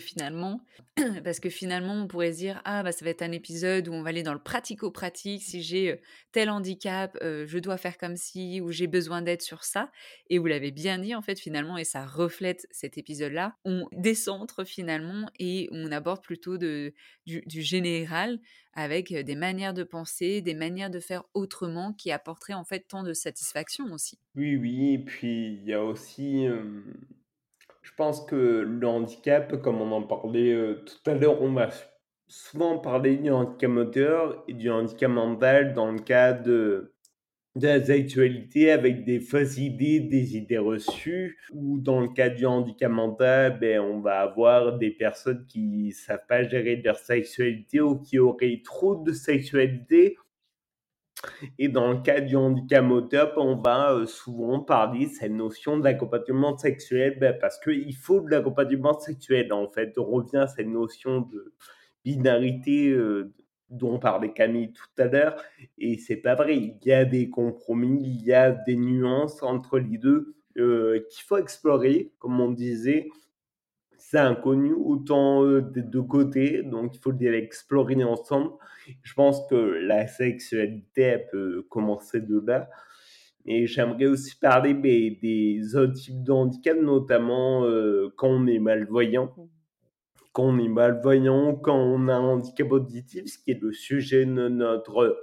parce que finalement on pourrait se dire: «Ah bah, ça va être un épisode où on va aller dans le pratico-pratique. Si j'ai, tel handicap, je dois faire comme ci ou j'ai besoin d'aide sur ça» et vous l'avez bien dit en fait finalement et ça reflète cet épisode-là. On décentre finalement et on aborde plutôt du général avec, des manières de penser, des manières de faire autrement qui apporteraient en fait tant de satisfaction aussi. Oui, oui, et puis il y a aussi, je pense que le handicap, comme on en parlait, tout à l'heure, on va souvent parler du handicap moteur et du handicap mental dans le cas de la sexualité avec des fausses idées, des idées reçues ou dans le cas du handicap mental, ben on va avoir des personnes qui savent pas gérer leur sexualité ou qui auraient trop de sexualité et dans le cas du handicap moteur, on va, souvent parler de cette notion d'accompagnement sexuel, bah, parce qu'il faut de l'accompagnement sexuel, en fait. On revient à cette notion de binarité, dont parlait Camille tout à l'heure et c'est pas vrai. Il y a des compromis, il y a des nuances entre les 2, qu'il faut explorer, comme on disait. C'est inconnu autant, des 2 côtés, donc il faut les explorer ensemble. Je pense que la sexualité, elle peut commencer de là et j'aimerais aussi parler, des autres types de handicap, notamment, quand on est malvoyant. Mmh. Quand on est malvoyant, quand on a un handicap auditif, ce qui est le sujet de notre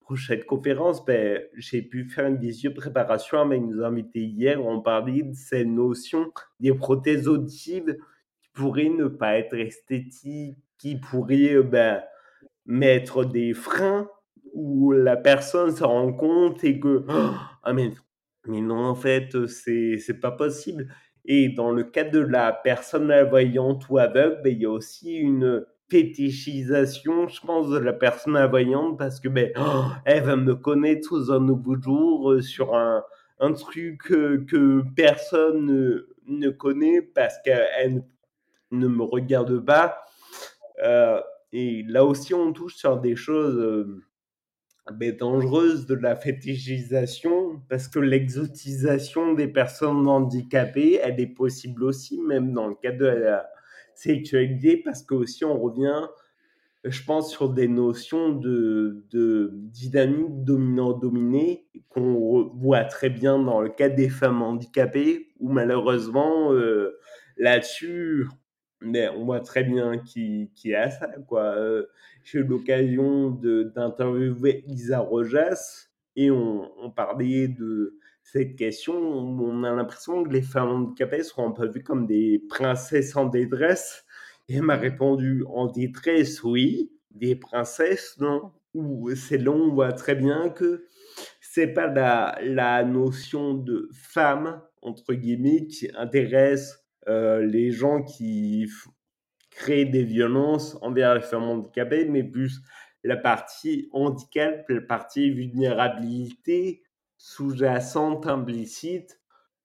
prochaine conférence, j'ai pu faire une visio préparation avec nos invités hier. On parlait de ces notions des prothèses auditives qui pourraient ne pas être esthétiques, qui pourraient mettre des freins où la personne se rend compte et que ah mais non en fait c'est pas possible. Et dans le cas de la personne malvoyante ou aveugle, il y a aussi une fétichisation, je pense, de la personne malvoyante parce que elle va me connaître sous un nouveau jour sur un truc que personne ne connaît parce qu'elle ne me regarde pas. Euh, et là aussi, on touche sur des choses dangereuses de la fétichisation, parce que l'exotisation des personnes handicapées, elle est possible aussi, même dans le cadre de la sexualité, parce que aussi on revient, je pense, sur des notions de dynamique dominant-dominé qu'on voit très bien dans le cas des femmes handicapées, où malheureusement, là-dessus, mais on voit très bien qui a ça, quoi. J'ai eu l'occasion d'interviewer Isa Rojas et on parlait de cette question où on a l'impression que les femmes handicapées sont un peu vues comme des princesses en détresse. Et elle m'a répondu en détresse, oui, des princesses, non. Ou c'est là où on voit très bien que c'est pas la notion de femme, entre guillemets, qui intéresse les gens qui créent des violences envers les femmes handicapées, mais plus la partie handicap, la partie vulnérabilité sous-jacente, implicite,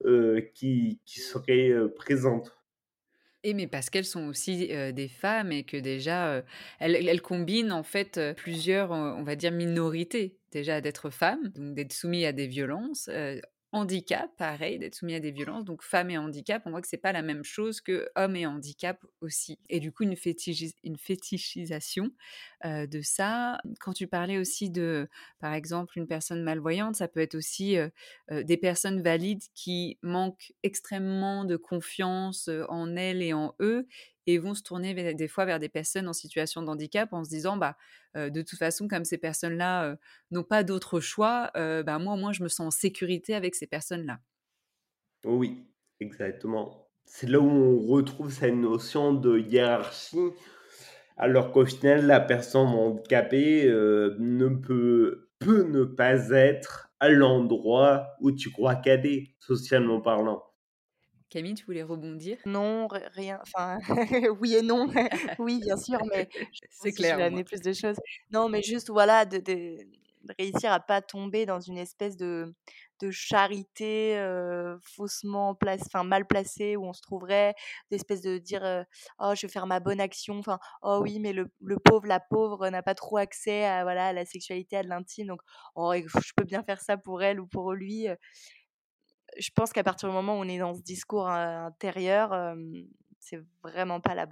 qui serait présente. Et mais parce qu'elles sont aussi, des femmes et que déjà, elles combinent en fait, plusieurs, on va dire minorités. Déjà d'être femme, donc d'être soumis à des violences, handicap pareil, d'être soumis à des violences, donc femme et handicap, on voit que c'est pas la même chose que homme et handicap aussi et du coup une fétichisation, de ça. Quand tu parlais aussi de, par exemple, une personne malvoyante, ça peut être aussi, des personnes valides qui manquent extrêmement de confiance, en elles et en eux et vont se tourner des fois vers des personnes en situation de handicap en se disant: «Bah, de toute façon comme ces personnes-là, n'ont pas d'autre choix, bah, moi au moins je me sens en sécurité avec ces personnes-là». Oui, exactement. C'est là où on retrouve cette notion de hiérarchie, alors qu'au final, la personne handicapée ne peut ne pas être à l'endroit où tu crois qu'elle est, socialement parlant. Camille, tu voulais rebondir? Non, rien, enfin, oui et non. Oui, bien sûr, mais je sais pas C'est si je clair vais au amener moins. plus de choses. Non, mais juste voilà, de réussir à pas tomber dans une espèce de charité, faussement enfin mal placée où on se trouverait, d'espèce de dire, «Oh, je vais faire ma bonne action», enfin: «Oh oui, mais le pauvre, la pauvre n'a pas trop accès à voilà, à la sexualité, à de l'intime, donc oh, je peux bien faire ça pour elle ou pour lui», je pense qu'à partir du moment où on est dans ce discours, intérieur, c'est vraiment pas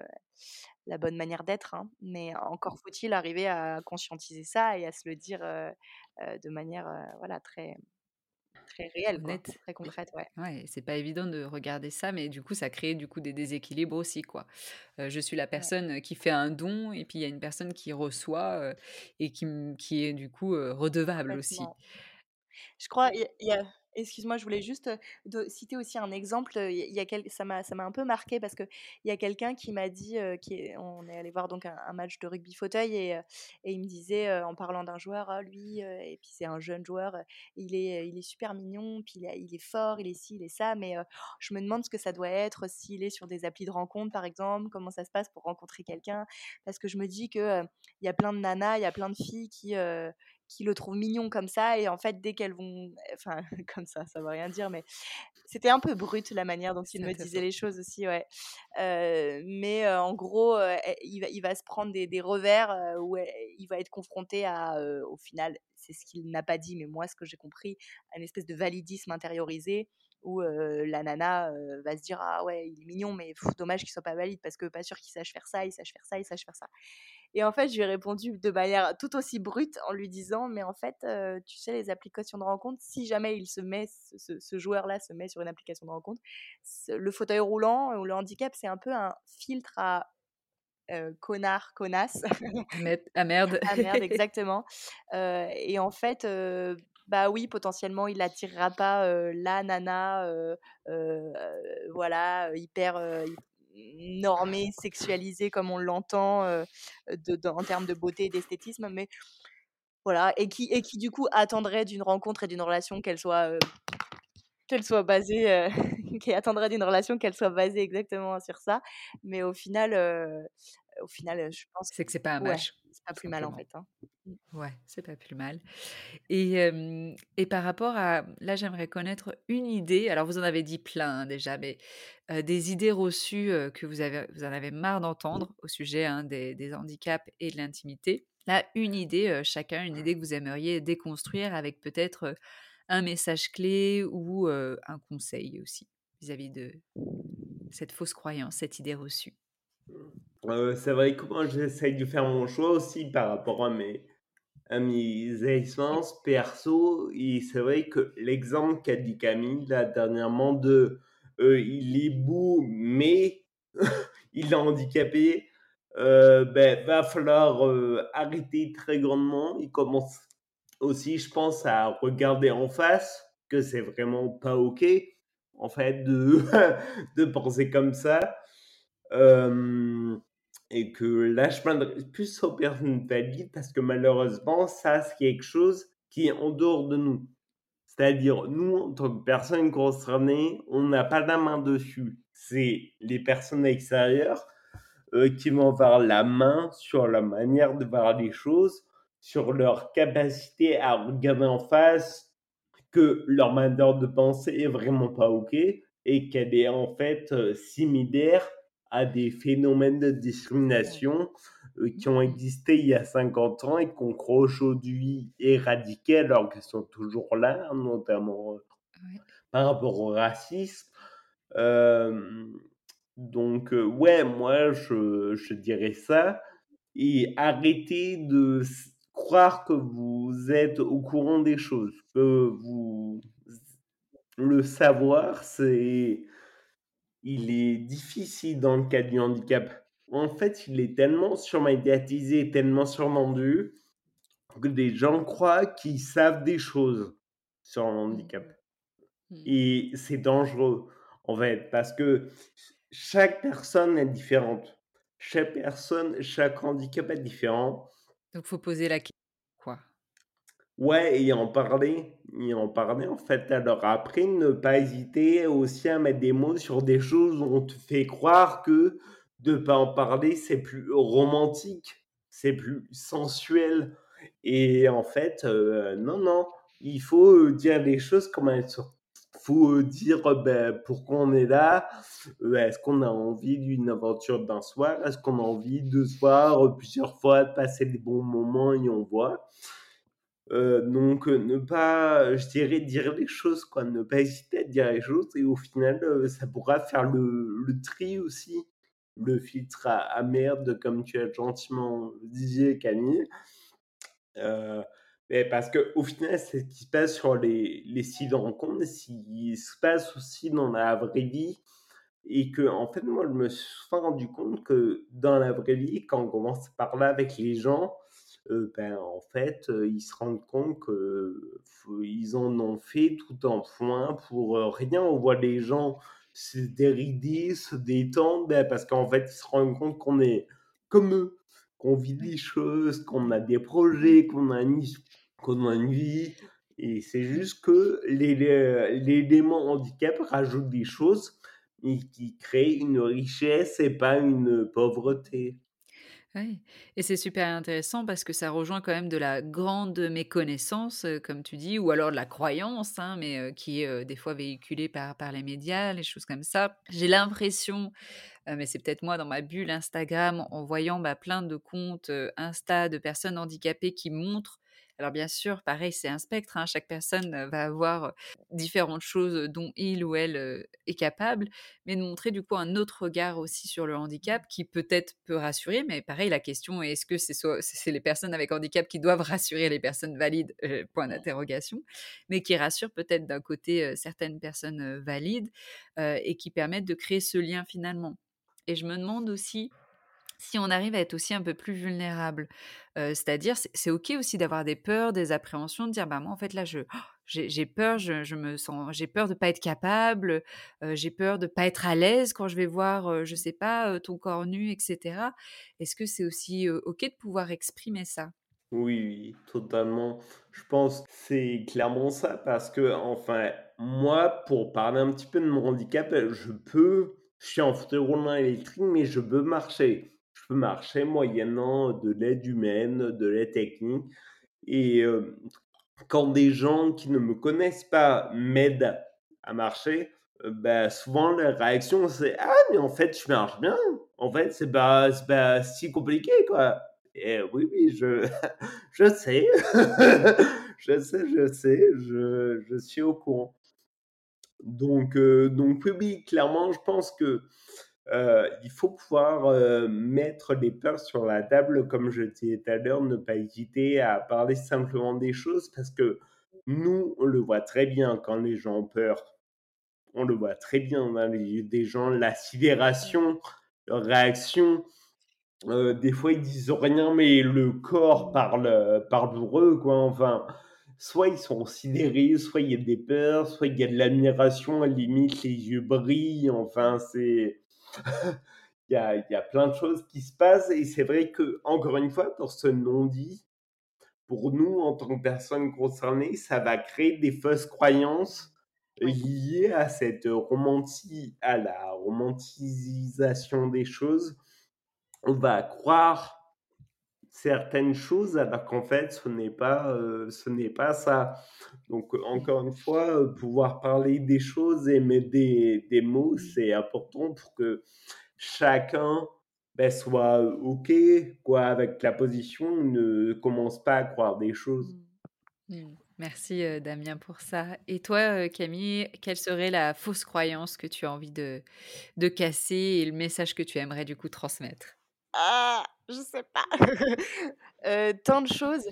la bonne manière d'être, hein. Mais encore faut-il arriver à conscientiser ça et à se le dire, de manière, voilà très très réelle quoi, Honnête. très concrète, ouais. Ouais, c'est pas évident de regarder ça, mais du coup, ça crée du coup des déséquilibres aussi, quoi. Je suis la Ouais, personne, qui fait un don et puis il y a une personne qui reçoit, et qui est du coup, redevable aussi. complètement. Je crois, il y a excuse-moi, je voulais juste, de citer aussi un exemple, il y a ça m'a un peu marqué parce qu'il y a quelqu'un qui m'a dit, on est allé voir donc un match de rugby fauteuil et il me disait, en parlant d'un joueur: «Ah lui, et puis c'est un jeune joueur, il est super mignon, puis il est fort, il est ci, il est ça, mais je me demande ce que ça doit être s'il est sur des applis de rencontres, par exemple, comment ça se passe pour rencontrer quelqu'un?» parce que je me dis que, il y a plein de nanas, il y a plein de filles qui le trouvent mignon comme ça et en fait dès qu'elles vont enfin comme ça veut rien dire mais c'était un peu brut la manière dont il C'est me disait intéressant. les choses aussi, ouais. Mais en gros, il va se prendre des revers, où il va être confronté à, au final, c'est ce qu'il n'a pas dit, mais moi ce que j'ai compris, à une espèce de validisme intériorisé où, la nana, va se dire: «Ah ouais, il est mignon mais dommage qu'il soit pas valide parce que pas sûr qu'il sache faire ça, il sache faire ça, il sache faire ça». Et en fait, je lui ai répondu de manière tout aussi brute en lui disant: «Mais en fait, tu sais, les applications de rencontres, si jamais il se met ce joueur-là se met sur une application de rencontre, le fauteuil roulant ou le handicap, c'est un peu un filtre à connard, connasse. Ah merde. Ah merde, exactement. Et en fait, bah, oui, potentiellement, il attirera pas, la nana, voilà, hyper, normée, sexualisée comme on l'entend, en termes de beauté et d'esthétisme, mais voilà, et qui du coup attendrait d'une rencontre et d'une relation qu'elle soit basée, qui attendrait d'une relation qu'elle soit basée exactement sur ça. Mais au final, je pense C'est que c'est pas un ouais, match, c'est pas tout plus mal en simplement. fait, hein. Mmh. Ouais, c'est pas plus mal. Et par rapport à là, j'aimerais connaître une idée, alors vous en avez dit plein, hein, déjà, mais des idées reçues, que vous en avez marre d'entendre au sujet, hein, des handicaps et de l'intimité. Là, une idée, chacun, une idée que vous aimeriez déconstruire avec peut-être, un message clé ou un conseil aussi vis-à-vis de cette fausse croyance, cette idée reçue. C'est vrai que moi, j'essaye de faire mon choix aussi par rapport à mes expériences perso et c'est vrai que l'exemple qu'a dit Camille là dernièrement il est beau mais il est handicapé, va falloir, arrêter très grandement. Il commence aussi, je pense, à regarder en face que c'est vraiment pas OK, en fait, de de penser comme ça. Hem Et que là, je m'adresse plus aux personnes valides parce que malheureusement, ça, c'est quelque chose qui est en dehors de nous. C'est-à-dire, nous, en tant que personnes concernées, on n'a pas la main dessus. C'est les personnes extérieures, qui vont avoir la main sur la manière de voir les choses, sur leur capacité à regarder en face que leur manière de penser est vraiment pas OK et qu'elle est en fait, similaire à des phénomènes de discrimination, qui ont Mmh. existé il y a 50 ans et qu'on croit aujourd'hui éradiquer alors qu'elles sont toujours là, notamment, Ouais. par rapport au racisme. Hem, ouais, moi je dirais ça et arrêtez de croire que vous êtes au courant des choses, que vous le savoir, il est difficile dans le cas du handicap. En fait, il est tellement surmédiatisé, tellement survendu que des gens croient qu'ils savent des choses sur le Mmh. handicap Mmh. et c'est dangereux, en fait, parce que chaque personne est différente. Chaque personne, chaque handicap est différent. Donc faut poser la question, quoi. Ouais et en parler, en fait. Alors après, ne pas hésiter aussi à mettre des mots sur des choses où on te fait croire que de pas en parler, c'est plus romantique, c'est plus sensuel et en fait, non, non, il faut, dire les choses comme elles sont. Faut, dire, pourquoi on est là, est-ce qu'on a envie d'une aventure d'un soir? Est-ce qu'on a envie de se voir, plusieurs fois, de passer des bons moments et on voit? Ne pas, je dirais, dire les choses, quoi. Ne pas hésiter à dire les choses et au final, ça pourra faire le tri aussi, le filtre à merde comme tu as gentiment dit Camille. Heu, mais parce qu'au final, c'est ce qui se passe sur les sites de rencontres, ce qui se passe aussi dans la vraie vie et que en fait, moi, je me suis souvent rendu compte que dans la vraie vie, quand on commence à parler avec les gens, en fait, ils se rendent compte que ils en ont fait tout un foin pour, rien. On voit les gens se dérider, se détendre, parce qu'en fait, ils se rendent compte qu'on est comme eux, qu'on vit Ouais. des choses, qu'on a des projets, qu'on a une vie et c'est juste que l'élément handicap rajoute des choses et qui crée une richesse et pas une pauvreté. Ouais, et c'est super intéressant parce que ça rejoint quand même de la grande méconnaissance, comme tu dis, ou alors de la croyance, hein, mais qui est, des fois véhiculée par les médias, les choses comme ça. J'ai l'impression, mais c'est peut-être moi dans ma bulle Instagram, en voyant, bah, plein de comptes, Insta de personnes handicapées qui montrent, alors bien sûr, pareil, c'est un spectre, hein, chaque personne, va avoir, différentes choses, dont il ou elle, est capable, mais de montrer du coup un autre regard aussi sur le handicap qui peut-être peut rassurer, mais pareil, la question est: est-ce que c'est les personnes avec handicap qui doivent rassurer les personnes valides? Point d'interrogation, mais qui rassurent peut-être d'un côté, certaines personnes, valides, et qui permettent de créer ce lien finalement. Et je me demande aussi, Si on arrive à être aussi un peu plus vulnérable, c'est-à-dire c'est OK aussi d'avoir des peurs, des appréhensions, de dire: «Bah, moi, en fait, là, j'ai peur, je me sens j'ai peur de pas être capable, j'ai peur de pas être à l'aise quand je vais voir, je sais pas, ton corps nu» et cetera. Est-ce que c'est aussi, OK de pouvoir exprimer ça? Oui, oui, totalement. Je pense que c'est clairement ça parce que, enfin, moi, pour parler un petit peu de mon handicap, je suis en fauteuil roulant électrique, mais je peux marcher. Je peux marcher moyennant de l'aide humaine, de l'aide technique et quand des gens qui ne me connaissent pas m'aident à marcher, bah, souvent la réaction c'est: «Ah mais en fait je marche bien, en fait c'est pas si compliqué quoi» et oui, oui, je sais, je suis au courant. Donc oui, oui, clairement je pense que, il faut pouvoir, mettre les peurs sur la table, comme je disais tout à l'heure, ne pas hésiter à parler simplement des choses parce que nous, on le voit très bien quand les gens ont peur. On le voit très bien dans les yeux des gens, la sidération, leur réaction. Des fois, ils disent rien, mais le corps parle pour eux, quoi. Enfin, soit ils sont sidérés, soit il y a des peurs, soit il y a de l'admiration, à la limite les yeux brillent. Enfin, c'est il y a plein de choses qui se passent et c'est vrai que encore une fois, dans ce non-dit, pour nous, en tant que personnes concernées, ça va créer des fausses croyances Oui. liées à à la romantisation des choses. On va croire certaines choses alors qu'en fait, ce n'est pas ça. Donc, Mmh. encore une fois, pouvoir parler des choses et mettre des mots, c'est important pour que chacun, beh, soit OK, quoi, avec la position, ne commence pas à croire des choses. Mmh. Mmh. Merci, Damien pour ça. Et toi, Camille, quelle serait la fausse croyance que tu as envie de casser et le message que tu aimerais du coup transmettre? Ah! Je sais pas. Tant de choses.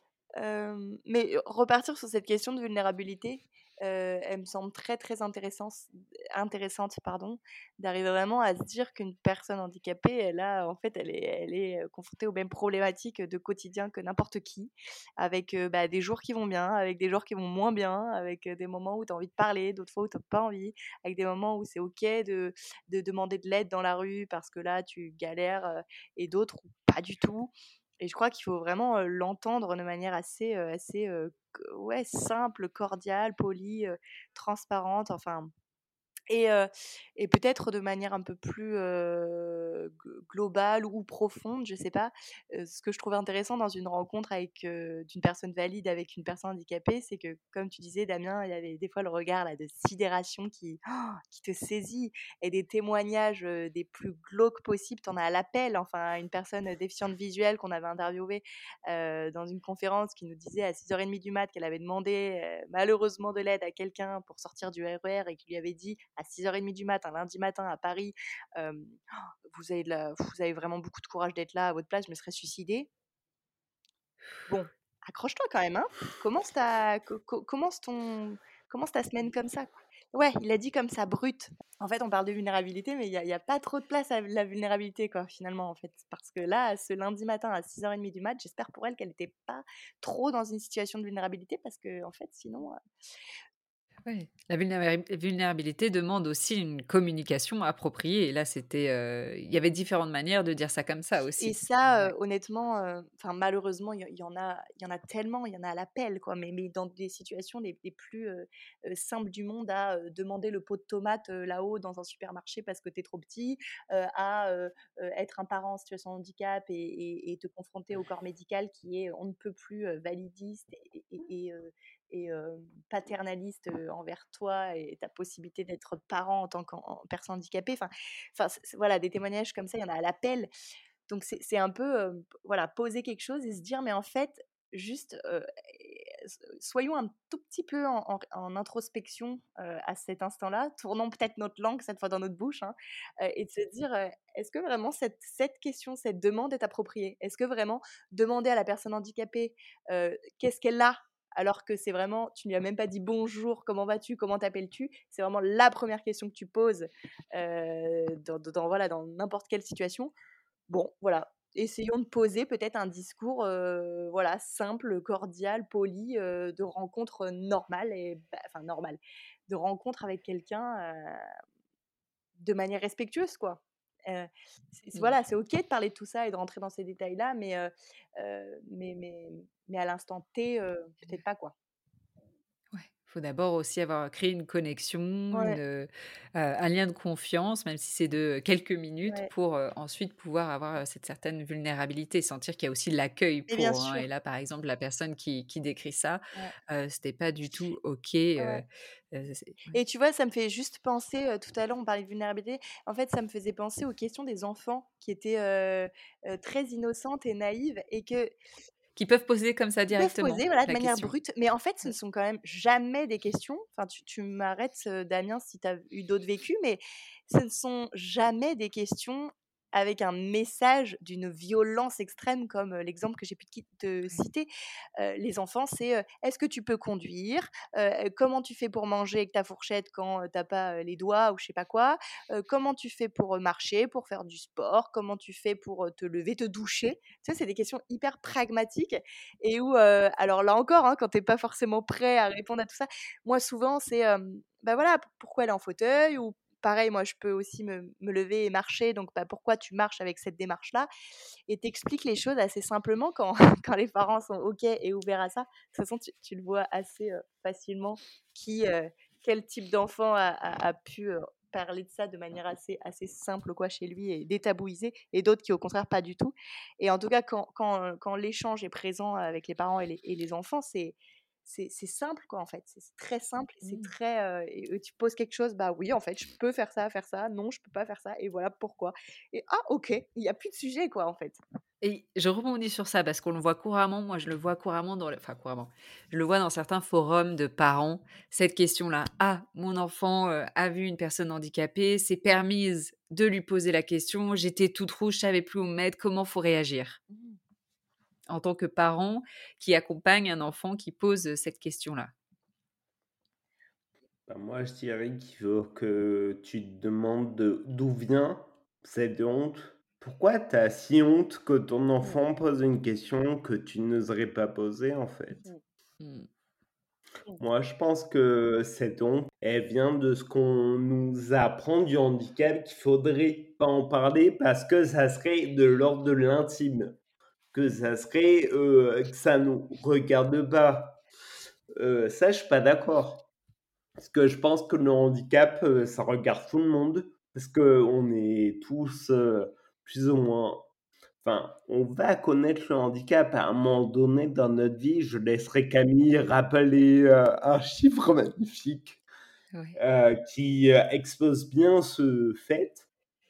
Mais repartir sur cette question de vulnérabilité, elle me semble très, très intéressante, pardon, d'arriver vraiment à se dire qu'une personne handicapée, elle est confrontée aux mêmes problématiques de quotidien que n'importe qui, avec, bah, des jours qui vont bien, avec des jours qui vont moins bien, avec, des moments où tu as envie de parler, d'autres fois où tu as pas envie, avec des moments où c'est OK de demander de l'aide dans la rue parce que là, tu galères, et d'autres où pas du tout. Et je crois qu'il faut vraiment, l'entendre de manière assez, ouais, simple, cordiale, polie, transparente, enfin et heu et peut-être de manière un peu plus, globale ou profonde, je sais pas. Ce que je trouve intéressant dans une rencontre d'une personne valide avec une personne handicapée, c'est que, comme tu disais Damien, il y avait des fois le regard là de sidération qui te saisit et des témoignages, des plus glauques possibles. Tu en as à l'appel, enfin une personne, déficiente visuelle qu'on avait interviewée, dans une conférence qui nous disait à 6h30 du mat qu'elle avait demandé, malheureusement de l'aide à quelqu'un pour sortir du RER et qui lui avait dit à 6h30 du mat, un lundi matin à Paris, hem: «Vous avez vraiment beaucoup de courage d'être là, à votre place, je me serais suicidée». Bon, accroche-toi quand même, hein. Commence ta semaine comme ça, quoi. Ouais, il a dit comme ça, brut. En fait, on parle de vulnérabilité, mais il y a pas trop de place à la vulnérabilité, quoi, finalement, en fait. Parce que là, ce lundi matin à 6h30 du mat, j'espère pour elle qu'elle était pas trop dans une situation de vulnérabilité parce que en fait, sinon, Ouais, la vulnérabilité demande aussi une communication appropriée et là c'était, il y avait différentes manières de dire ça comme ça et aussi. ça, Ouais. honnêtement, enfin malheureusement, il y en a tellement, il y en a à l'appel quoi, mais dans des situations les plus, simples du monde à, demander le pot de tomates, là-haut dans un supermarché parce que tu es trop petit, être un parent en situation de handicap et te confronter au corps médical qui est on ne peut plus, validiste et paternaliste, envers toi et ta possibilité d'être parent en tant qu'en personne handicapée. Enfin c'est voilà, des témoignages comme ça, il y en a à l'appel. Donc c'est un peu, voilà, poser quelque chose et se dire: «Mais en fait, juste, soyons un tout petit peu en introspection, à cet instant-là. Tournons peut-être notre langue cette fois dans notre bouche, hein, et de se dire, est-ce que vraiment cette question, cette demande est appropriée? Est-ce que vraiment demander à la personne handicapée, qu'est-ce qu'elle a?» alors que c'est vraiment tu ne lui as même pas dit: «Bonjour, comment vas-tu? Comment t'appelles-tu?» C'est vraiment la première question que tu poses, voilà, dans n'importe quelle situation. Bon, voilà, essayons de poser peut-être un discours, voilà, simple, cordial, poli, de rencontre, normale et enfin normale, de rencontre avec quelqu'un, de manière respectueuse, quoi. Heu, c'est Mmh. voilà, c'est OK de parler de tout ça et de rentrer dans ces détails-là, mais à l'instant T, peut-être pas, quoi. Ouais. Faut d'abord aussi avoir créé une connexion, Ouais, un lien de confiance, même si c'est de quelques minutes ouais. pour, ensuite pouvoir avoir, cette certaine vulnérabilité, sentir qu'il y a aussi de l'accueil Mais bien pour, hein. sûr, Et là, par exemple, la personne qui décrit ça, ouais, c'était pas du tout OK, ouais. c'est ouais. Et tu vois, ça me fait juste penser, tout à l'heure, on parlait de vulnérabilité. En fait, ça me faisait penser aux questions des enfants qui étaient, très innocentes et naïves et que Qui peuvent poser comme ça ils peuvent directement poser, voilà, de la manière question. brute, mais en fait, ce ne Ouais. sont quand même jamais des questions, enfin, tu m'arrêtes, Damien, si tu as eu d'autres vécus, mais ce ne sont jamais des questions avec un message d'une violence extrême comme, l'exemple que j'ai pu te Ouais. citer. Les enfants, c'est, «Est-ce que tu peux conduire? Comment tu fais pour manger avec ta fourchette quand, tu pas, les doigts?» ou je sais pas quoi. «Comment tu fais pour, marcher, pour faire du sport? Comment tu fais pour, te lever, te doucher?» Tu sais, c'est des questions hyper pragmatiques et où, alors là encore, hein, quand tu es pas forcément prêt à répondre à tout ça, moi souvent c'est, bah, voilà, pourquoi elle est en fauteuil? Ou pareil, moi je peux aussi me lever et marcher, donc bah, pourquoi tu marches avec cette démarche-là? Et t'expliques les choses assez simplement quand quand les parents sont OK et ouverts à ça. De toute façon, tu le vois assez, facilement qui, quel type d'enfant a pu, parler de ça de manière assez simple quoi chez lui et détabouisée et d'autres qui au contraire pas du tout. Et en tout cas quand l'échange est présent avec les parents et les enfants, c'est simple quoi en fait. C'est très simple et c'est Mmh. très, et tu poses quelque chose, bah oui en fait je peux faire ça, non je peux pas faire ça et voilà pourquoi. Et ah OK, il y a plus de sujet quoi, en fait. Et je rebondis sur ça parce qu'on le voit couramment, moi je le vois couramment couramment, je le vois dans certains forums de parents, cette question-là: «Ah, mon enfant, a vu une personne handicapée, s'est permise de lui poser la question, j'étais toute rouge, je savais plus où me mettre, comment faut réagir?» Mmh. En tant que parent qui accompagne un enfant qui pose, cette question-là. Bah, moi, je dirais qu'il faut que tu te demandes d'où vient cette honte. Pourquoi tu as si honte que ton Mmh. enfant pose une question que tu n'oserais pas poser, en fait? Mmh. Mmh. Mmh. Moi, je pense que cette honte, elle vient de ce qu'on nous apprend du handicap, qu'il faudrait pas en parler parce que ça serait de l'ordre de l'intime, que ça serait, que ça nous regarde pas. Ça, je suis pas d'accord. Parce que je pense que le handicap, ça regarde tout le monde, parce qu'on est tous, plus ou moins enfin, on va connaître le handicap à un moment donné dans notre vie. Je laisserai Camille rappeler, un chiffre magnifique, Ouais. qui, expose bien ce fait.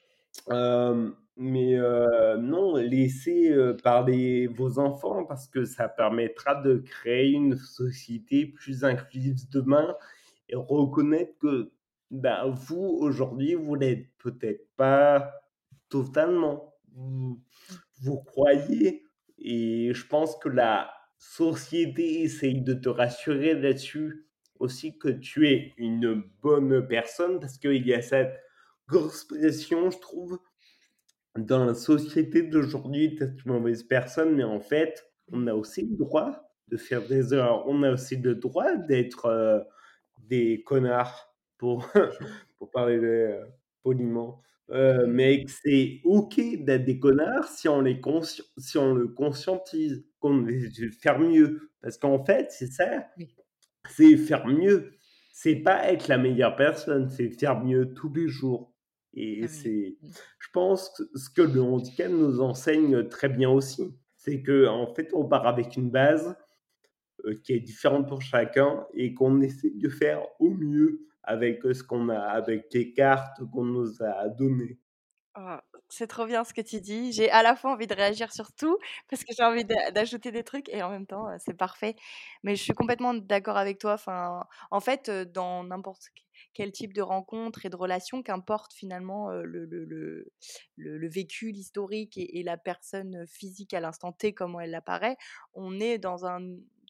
Mais non, laissez, parler vos enfants parce que ça permettra de créer une société plus inclusive demain et reconnaître que, bah, vous, aujourd'hui, vous l'êtes peut-être pas totalement. Vous croyez et je pense que la société essaye de te rassurer là-dessus aussi que tu es une bonne personne parce qu'il y a cette grosse pression, je trouve, dans la société d'aujourd'hui, tu es une mauvaise personne, mais en fait, on a aussi le droit de faire des erreurs. On a aussi le droit d'être, des connards pour pour parler, poliment, mais que c'est OK d'être des connards si on le conscientise, qu'on essaie de faire mieux. Parce qu'en fait, c'est ça, Oui. c'est faire mieux. C'est pas être la meilleure personne, c'est faire mieux tous les jours et Ah oui. c'est Mmh. je pense que ce que le handicap nous enseigne très bien aussi, c'est qu'en fait, on part avec une base, qui est différente pour chacun et qu'on essaie de faire au mieux avec, ce qu'on a, avec les cartes qu'on nous a données. Ah, c'est trop bien ce que tu dis. J'ai à la fois envie de réagir sur tout, parce que j'ai envie d'ajouter des trucs et en même temps, c'est parfait. Mais je suis complètement d'accord avec toi. Enfin, en fait, dans n'importe quel type de rencontre et de relation, qu'importe finalement, le vécu, l'historique et la personne, physique à l'instant T, comment elle apparaît, on est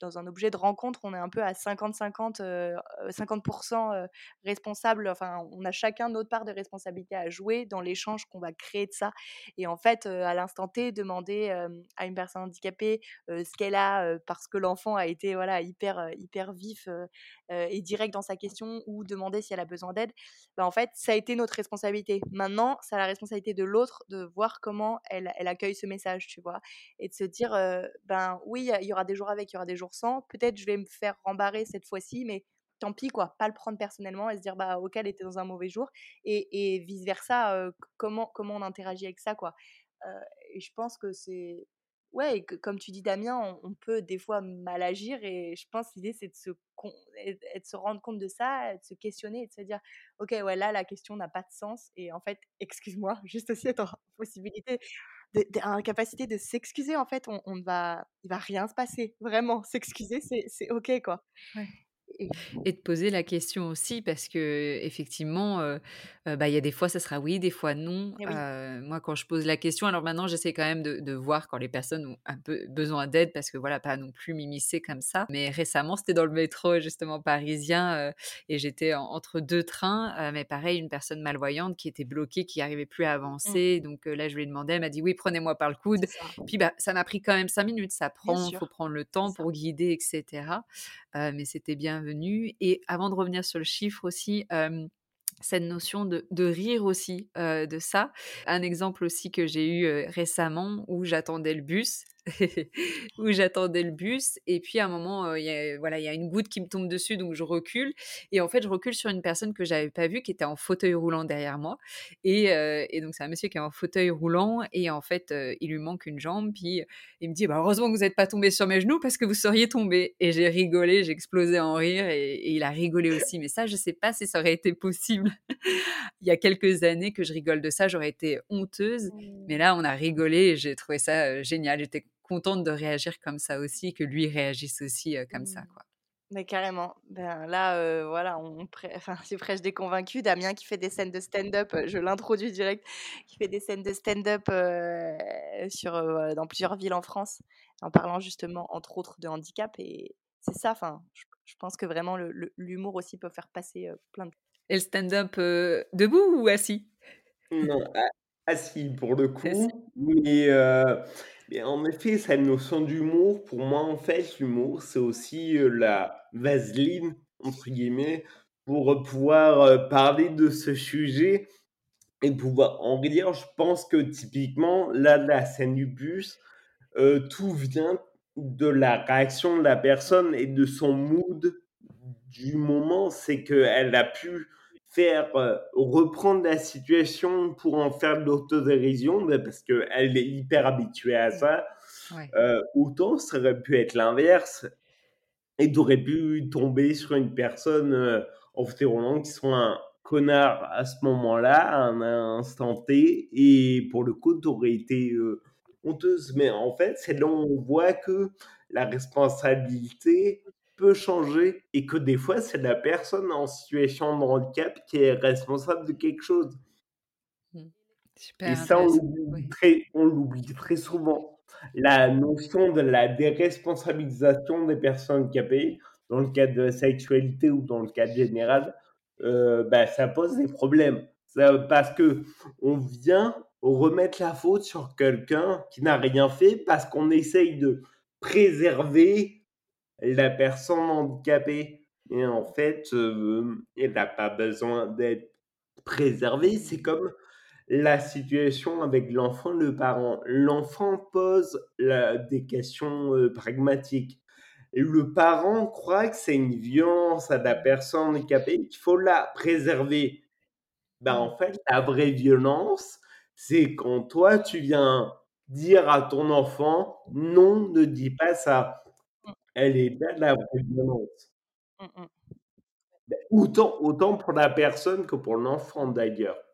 dans un objet de rencontre, on est un peu à 50-50, 50 responsable, enfin, on a chacun notre part de responsabilité à jouer dans l'échange qu'on va créer de ça et en fait, à l'instant T, demander, à une personne handicapée, ce qu'elle a, parce que l'enfant a été, voilà, hyper vif, et direct dans sa question ou demander si elle a besoin d'aide, bah, en fait, ça a été notre responsabilité. Maintenant, c'est à la responsabilité de l'autre de voir comment elle accueille ce message, tu vois? Et de se dire, ben, oui, il y aura des jours avec, il y aura des jours sans. Peut-être je vais me faire rembarrer cette fois-ci, mais tant pis quoi, pas le prendre personnellement et se dire: «Bah, OK, elle était dans un mauvais jour» et vice versa, comment on interagit avec ça, quoi. Heu et je pense que c'est ouais et que comme tu dis Damien, on peut des fois mal agir et je pense l'idée c'est de se con et de se rendre compte de ça, et de se questionner et de se dire: «OK, ouais, là, la question n'a pas de sens» et en fait, excuse-moi, juste aussi être en possibilité de incapacité de s'excuser, en fait, on ne va il va rien se passer, vraiment. S'excuser, c'est OK, quoi Ouais. et Et de poser la question aussi parce qu'effectivement, bah, il y a des fois ça sera oui, des fois non. et oui, Moi quand je pose la question alors maintenant j'essaie quand même de voir quand les personnes ont un peu besoin d'aide parce que voilà, pas non plus m'immiscer comme ça. Mais récemment, c'était dans le métro justement parisien, et j'étais entre 2 trains, mais pareil une personne malvoyante qui était bloquée, qui arrivait plus à mmh, avancer donc là je lui ai demandé, elle m'a dit: «Oui, prenez-moi par le coude». c'est ça, Puis bah, ça m'a pris quand même 5 minutes, bien faut sûr, prendre le c'est temps ça. pour guider et cetera. Mais c'était bienvenu et avant de revenir sur le chiffre aussi, cette notion de rire aussi, de ça. Un exemple aussi que j'ai eu, récemment où j'attendais le bus et puis à un moment, il y a voilà, il y a une goutte qui me tombe dessus donc je recule et en fait, je recule sur une personne que j'avais pas vue qui était en fauteuil roulant derrière moi et donc c'est un monsieur qui est en fauteuil roulant et en fait, il lui manque une jambe puis il me dit: «Bah, heureusement que vous êtes pas tombé sur mes genoux parce que vous seriez tombé» et j'ai rigolé, j'ai explosé en rire et il a rigolé aussi mais ça, je sais pas si ça aurait été possible il y a quelques années que je rigole de ça, j'aurais été honteuse, mais Mmh. là, on a rigolé et j'ai trouvé ça, génial. J'étais contente de réagir comme ça aussi, que lui réagisse aussi, comme Mmh. ça, quoi. Mais carrément. Ben, là, voilà, on prê enfin, tu prêches des convaincus. Damien qui fait des scènes de stand-up, je l'introduis direct, qui fait des scènes de stand-up, dans plusieurs villes en France, en parlant justement, entre autres, de handicap et c'est ça, enfin, je pense que vraiment l'humour aussi peut faire passer, plein de Et le stand-up, debout ou assis? Non, assis pour le Assis. coup, mais en effet, cette notion d'humour, pour moi, en fait, l'humour, c'est aussi, la «vaseline» entre guillemets pour, pouvoir, parler de ce sujet et pouvoir en rire. Je pense que typiquement, là, la scène du bus, tout vient de la réaction de la personne et de son mood du moment. C'est qu'elle a pu faire, reprendre la situation pour en faire de l'autodérision, bah, parce qu'elle est hyper habituée à Mmh. ça. Ouais. Autant ça aurait pu être l'inverse et tu aurais pu tomber sur une personne, en fauteuil roulant qui soit un connard à ce moment-là, à un instant T et pour le coup, tu aurais été, honteuse. Mais en fait, c'est là où on voit que la responsabilité peut changer et que des fois, c'est la personne en situation de handicap qui est responsable de quelque chose. Mmh. Et Super ça, intéressant. Oui. on l'oublie très souvent. La notion de la déresponsabilisation des personnes handicapées, dans le cadre de la sexualité ou dans le cadre général, bah, ça pose des problèmes. Ça parce qu'on vient remettre la faute sur quelqu'un qui n'a rien fait parce qu'on essaye de préserver la personne handicapée et en fait, elle n'a pas besoin d'être préservée. C'est mmh. comme la situation avec l'enfant, le parent. L'enfant pose des questions pragmatiques. Et le parent croit que c'est une violence à la personne handicapée, qu'il faut la préserver. Ben, Mmh. en fait, la vraie violence, c'est quand toi, tu viens dire à ton enfant: «Non, ne dis pas ça». Mmh. Elle est là la vraie violence. Mmh mh. Autant pour la personne que pour l'enfant d'ailleurs.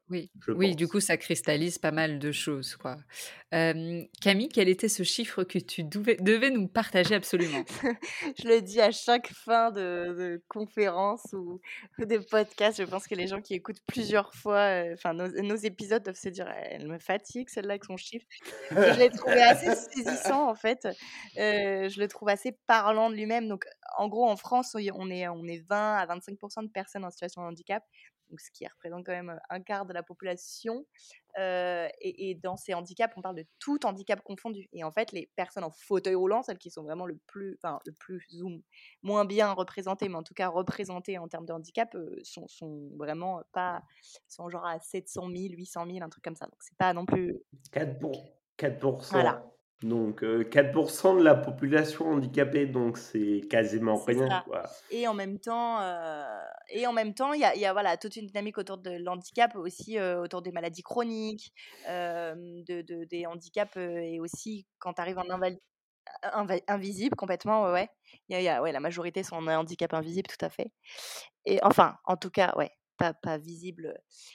Oui, je oui, du pense. coup, ça cristallise pas mal de choses, quoi. Camille, quel était ce chiffre que tu devais nous partager absolument? Je le dis à chaque fin de conférence ou de podcast. Je pense que les gens qui écoutent plusieurs fois, enfin nos épisodes doivent se dire: «Elle me fatigue celle-là avec son chiffre». Mais je l'ai trouvé assez saisissant en fait. Je le trouve assez parlant de lui-même. Donc en gros, en France, on est 20 à 25 de personnes en situation de handicap, donc ce qui représente quand même, un quart de la population. Et dans ces handicaps, on parle de tout handicap confondu. Et en fait, les personnes en fauteuil roulant, celles qui sont vraiment le plus ou moins bien représentées, mais en tout cas représentées en termes de handicap, sont vraiment pas, sont genre à 700 000, 800 000, un truc comme ça. Donc c'est pas non plus, 4%. voilà, Donc 4% de la population handicapée, donc c'est quasiment c'est rien, ça. quoi. Et en même temps, il y a voilà, toute une dynamique autour de l'handicap aussi, autour des maladies chroniques, des handicaps, et aussi quand tu arrives en invisible complètement, ouais, ouais. Il y a ouais, la majorité sont en handicap invisible, tout à fait. Et enfin, en tout cas, ouais, pas visible,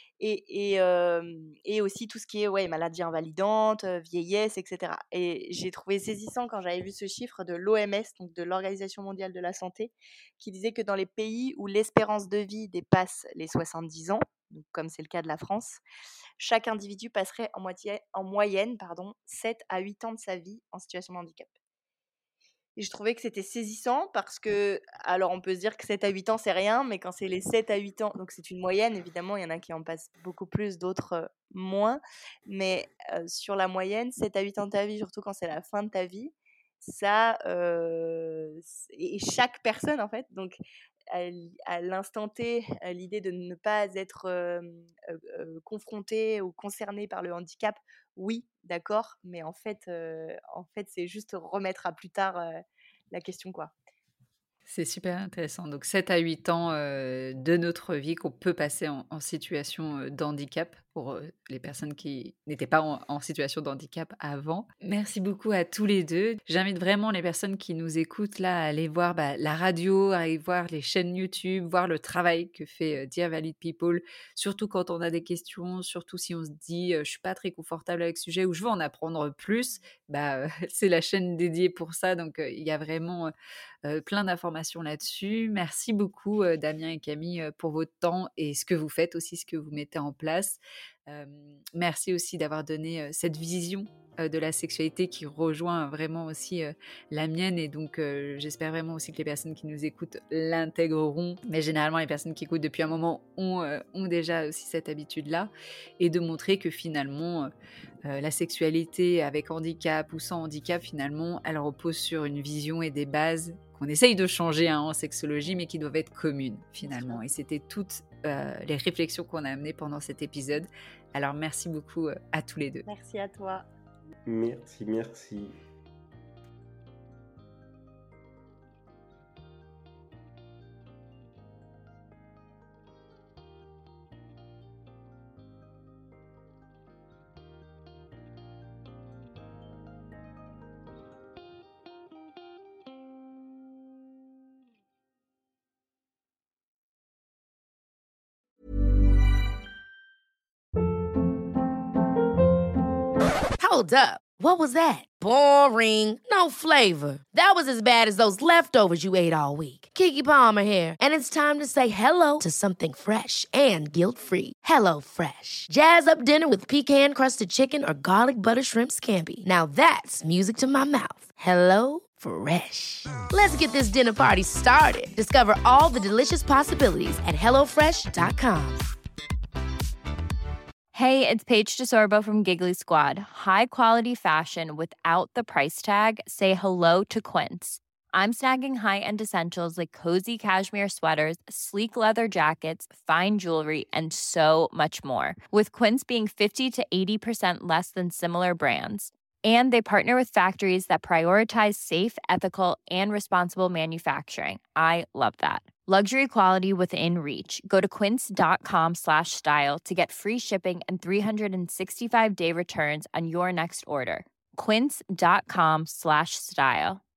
et aussi tout ce qui est, ouais, maladies invalidantes, vieillesse, et cetera. Et j'ai trouvé saisissant quand j'avais vu ce chiffre de l'OMS, donc de l'Organisation mondiale de la santé, qui disait que dans les pays où l'espérance de vie dépasse les 70 ans, donc comme c'est le cas de la France, chaque individu passerait en moyenne, 7 à 8 ans de sa vie en situation de handicap. Et je trouvais que c'était saisissant parce que, alors on peut se dire que 7 à 8 ans, c'est rien, mais quand c'est les 7 à 8 ans, donc c'est une moyenne, évidemment, il y en a qui en passent beaucoup plus, d'autres moins, mais sur la moyenne, 7 à 8 ans de ta vie, surtout quand c'est la fin de ta vie, ça, et chaque personne, en fait, donc à l'instant T, l'idée de ne pas être confronté ou concerné par le handicap, oui, d'accord, mais en fait, c'est juste remettre à plus tard la question, quoi. C'est super intéressant. Donc 7 à 8 ans, de notre vie qu'on peut passer en situation, de handicap pour, les personnes qui n'étaient pas en situation de handicap avant. Merci beaucoup à tous les 2. J'invite vraiment les personnes qui nous écoutent là à aller voir, la radio, à aller voir les chaînes YouTube, voir le travail que fait, Dear Valid People. Surtout quand on a des questions, surtout si on se dit: «Je suis pas très confortable avec ce sujet» ou «Je veux en apprendre plus», c'est la chaîne dédiée pour ça. Donc, il y a vraiment, plein d'informations là-dessus. Merci beaucoup, Damien et Camille, pour votre temps et ce que vous faites aussi, ce que vous mettez en place. Merci aussi d'avoir donné, cette vision, de la sexualité qui rejoint vraiment aussi, la mienne et donc j'espère vraiment aussi que les personnes qui nous écoutent l'intégreront. Mais généralement, les personnes qui écoutent depuis un moment ont déjà aussi cette habitude-là et de montrer que finalement, la sexualité avec handicap ou sans handicap, finalement, elle repose sur une vision et des bases qu'on essaye de changer en sexologie, mais qui doivent être communes, finalement. Et c'était toutes les réflexions qu'on a amenées pendant cet épisode. Alors, merci beaucoup à tous les 2. Merci à toi. Merci, merci. Hold up. What was that? Boring. No flavor. That was as bad as those leftovers you ate all week. Keke Palmer here, and it's time to say hello to something fresh and guilt-free. Hello Fresh. Jazz up dinner with pecan-crusted chicken or garlic butter shrimp scampi. Now that's music to my mouth. Hello Fresh. Let's get this dinner party started. Discover all the delicious possibilities at hellofresh.com. Hey, it's Paige DeSorbo from Giggly Squad. High quality fashion without the price tag. Say hello to Quince. I'm snagging high-end essentials like cozy cashmere sweaters, sleek leather jackets, fine jewelry, and so much more. With Quince being 50 to 80% less than similar brands. And they partner with factories that prioritize safe, ethical, and responsible manufacturing. I love that. Luxury quality within reach. Go to quince.com/style to get free shipping and 365-day returns on your next order. Quince.com/style.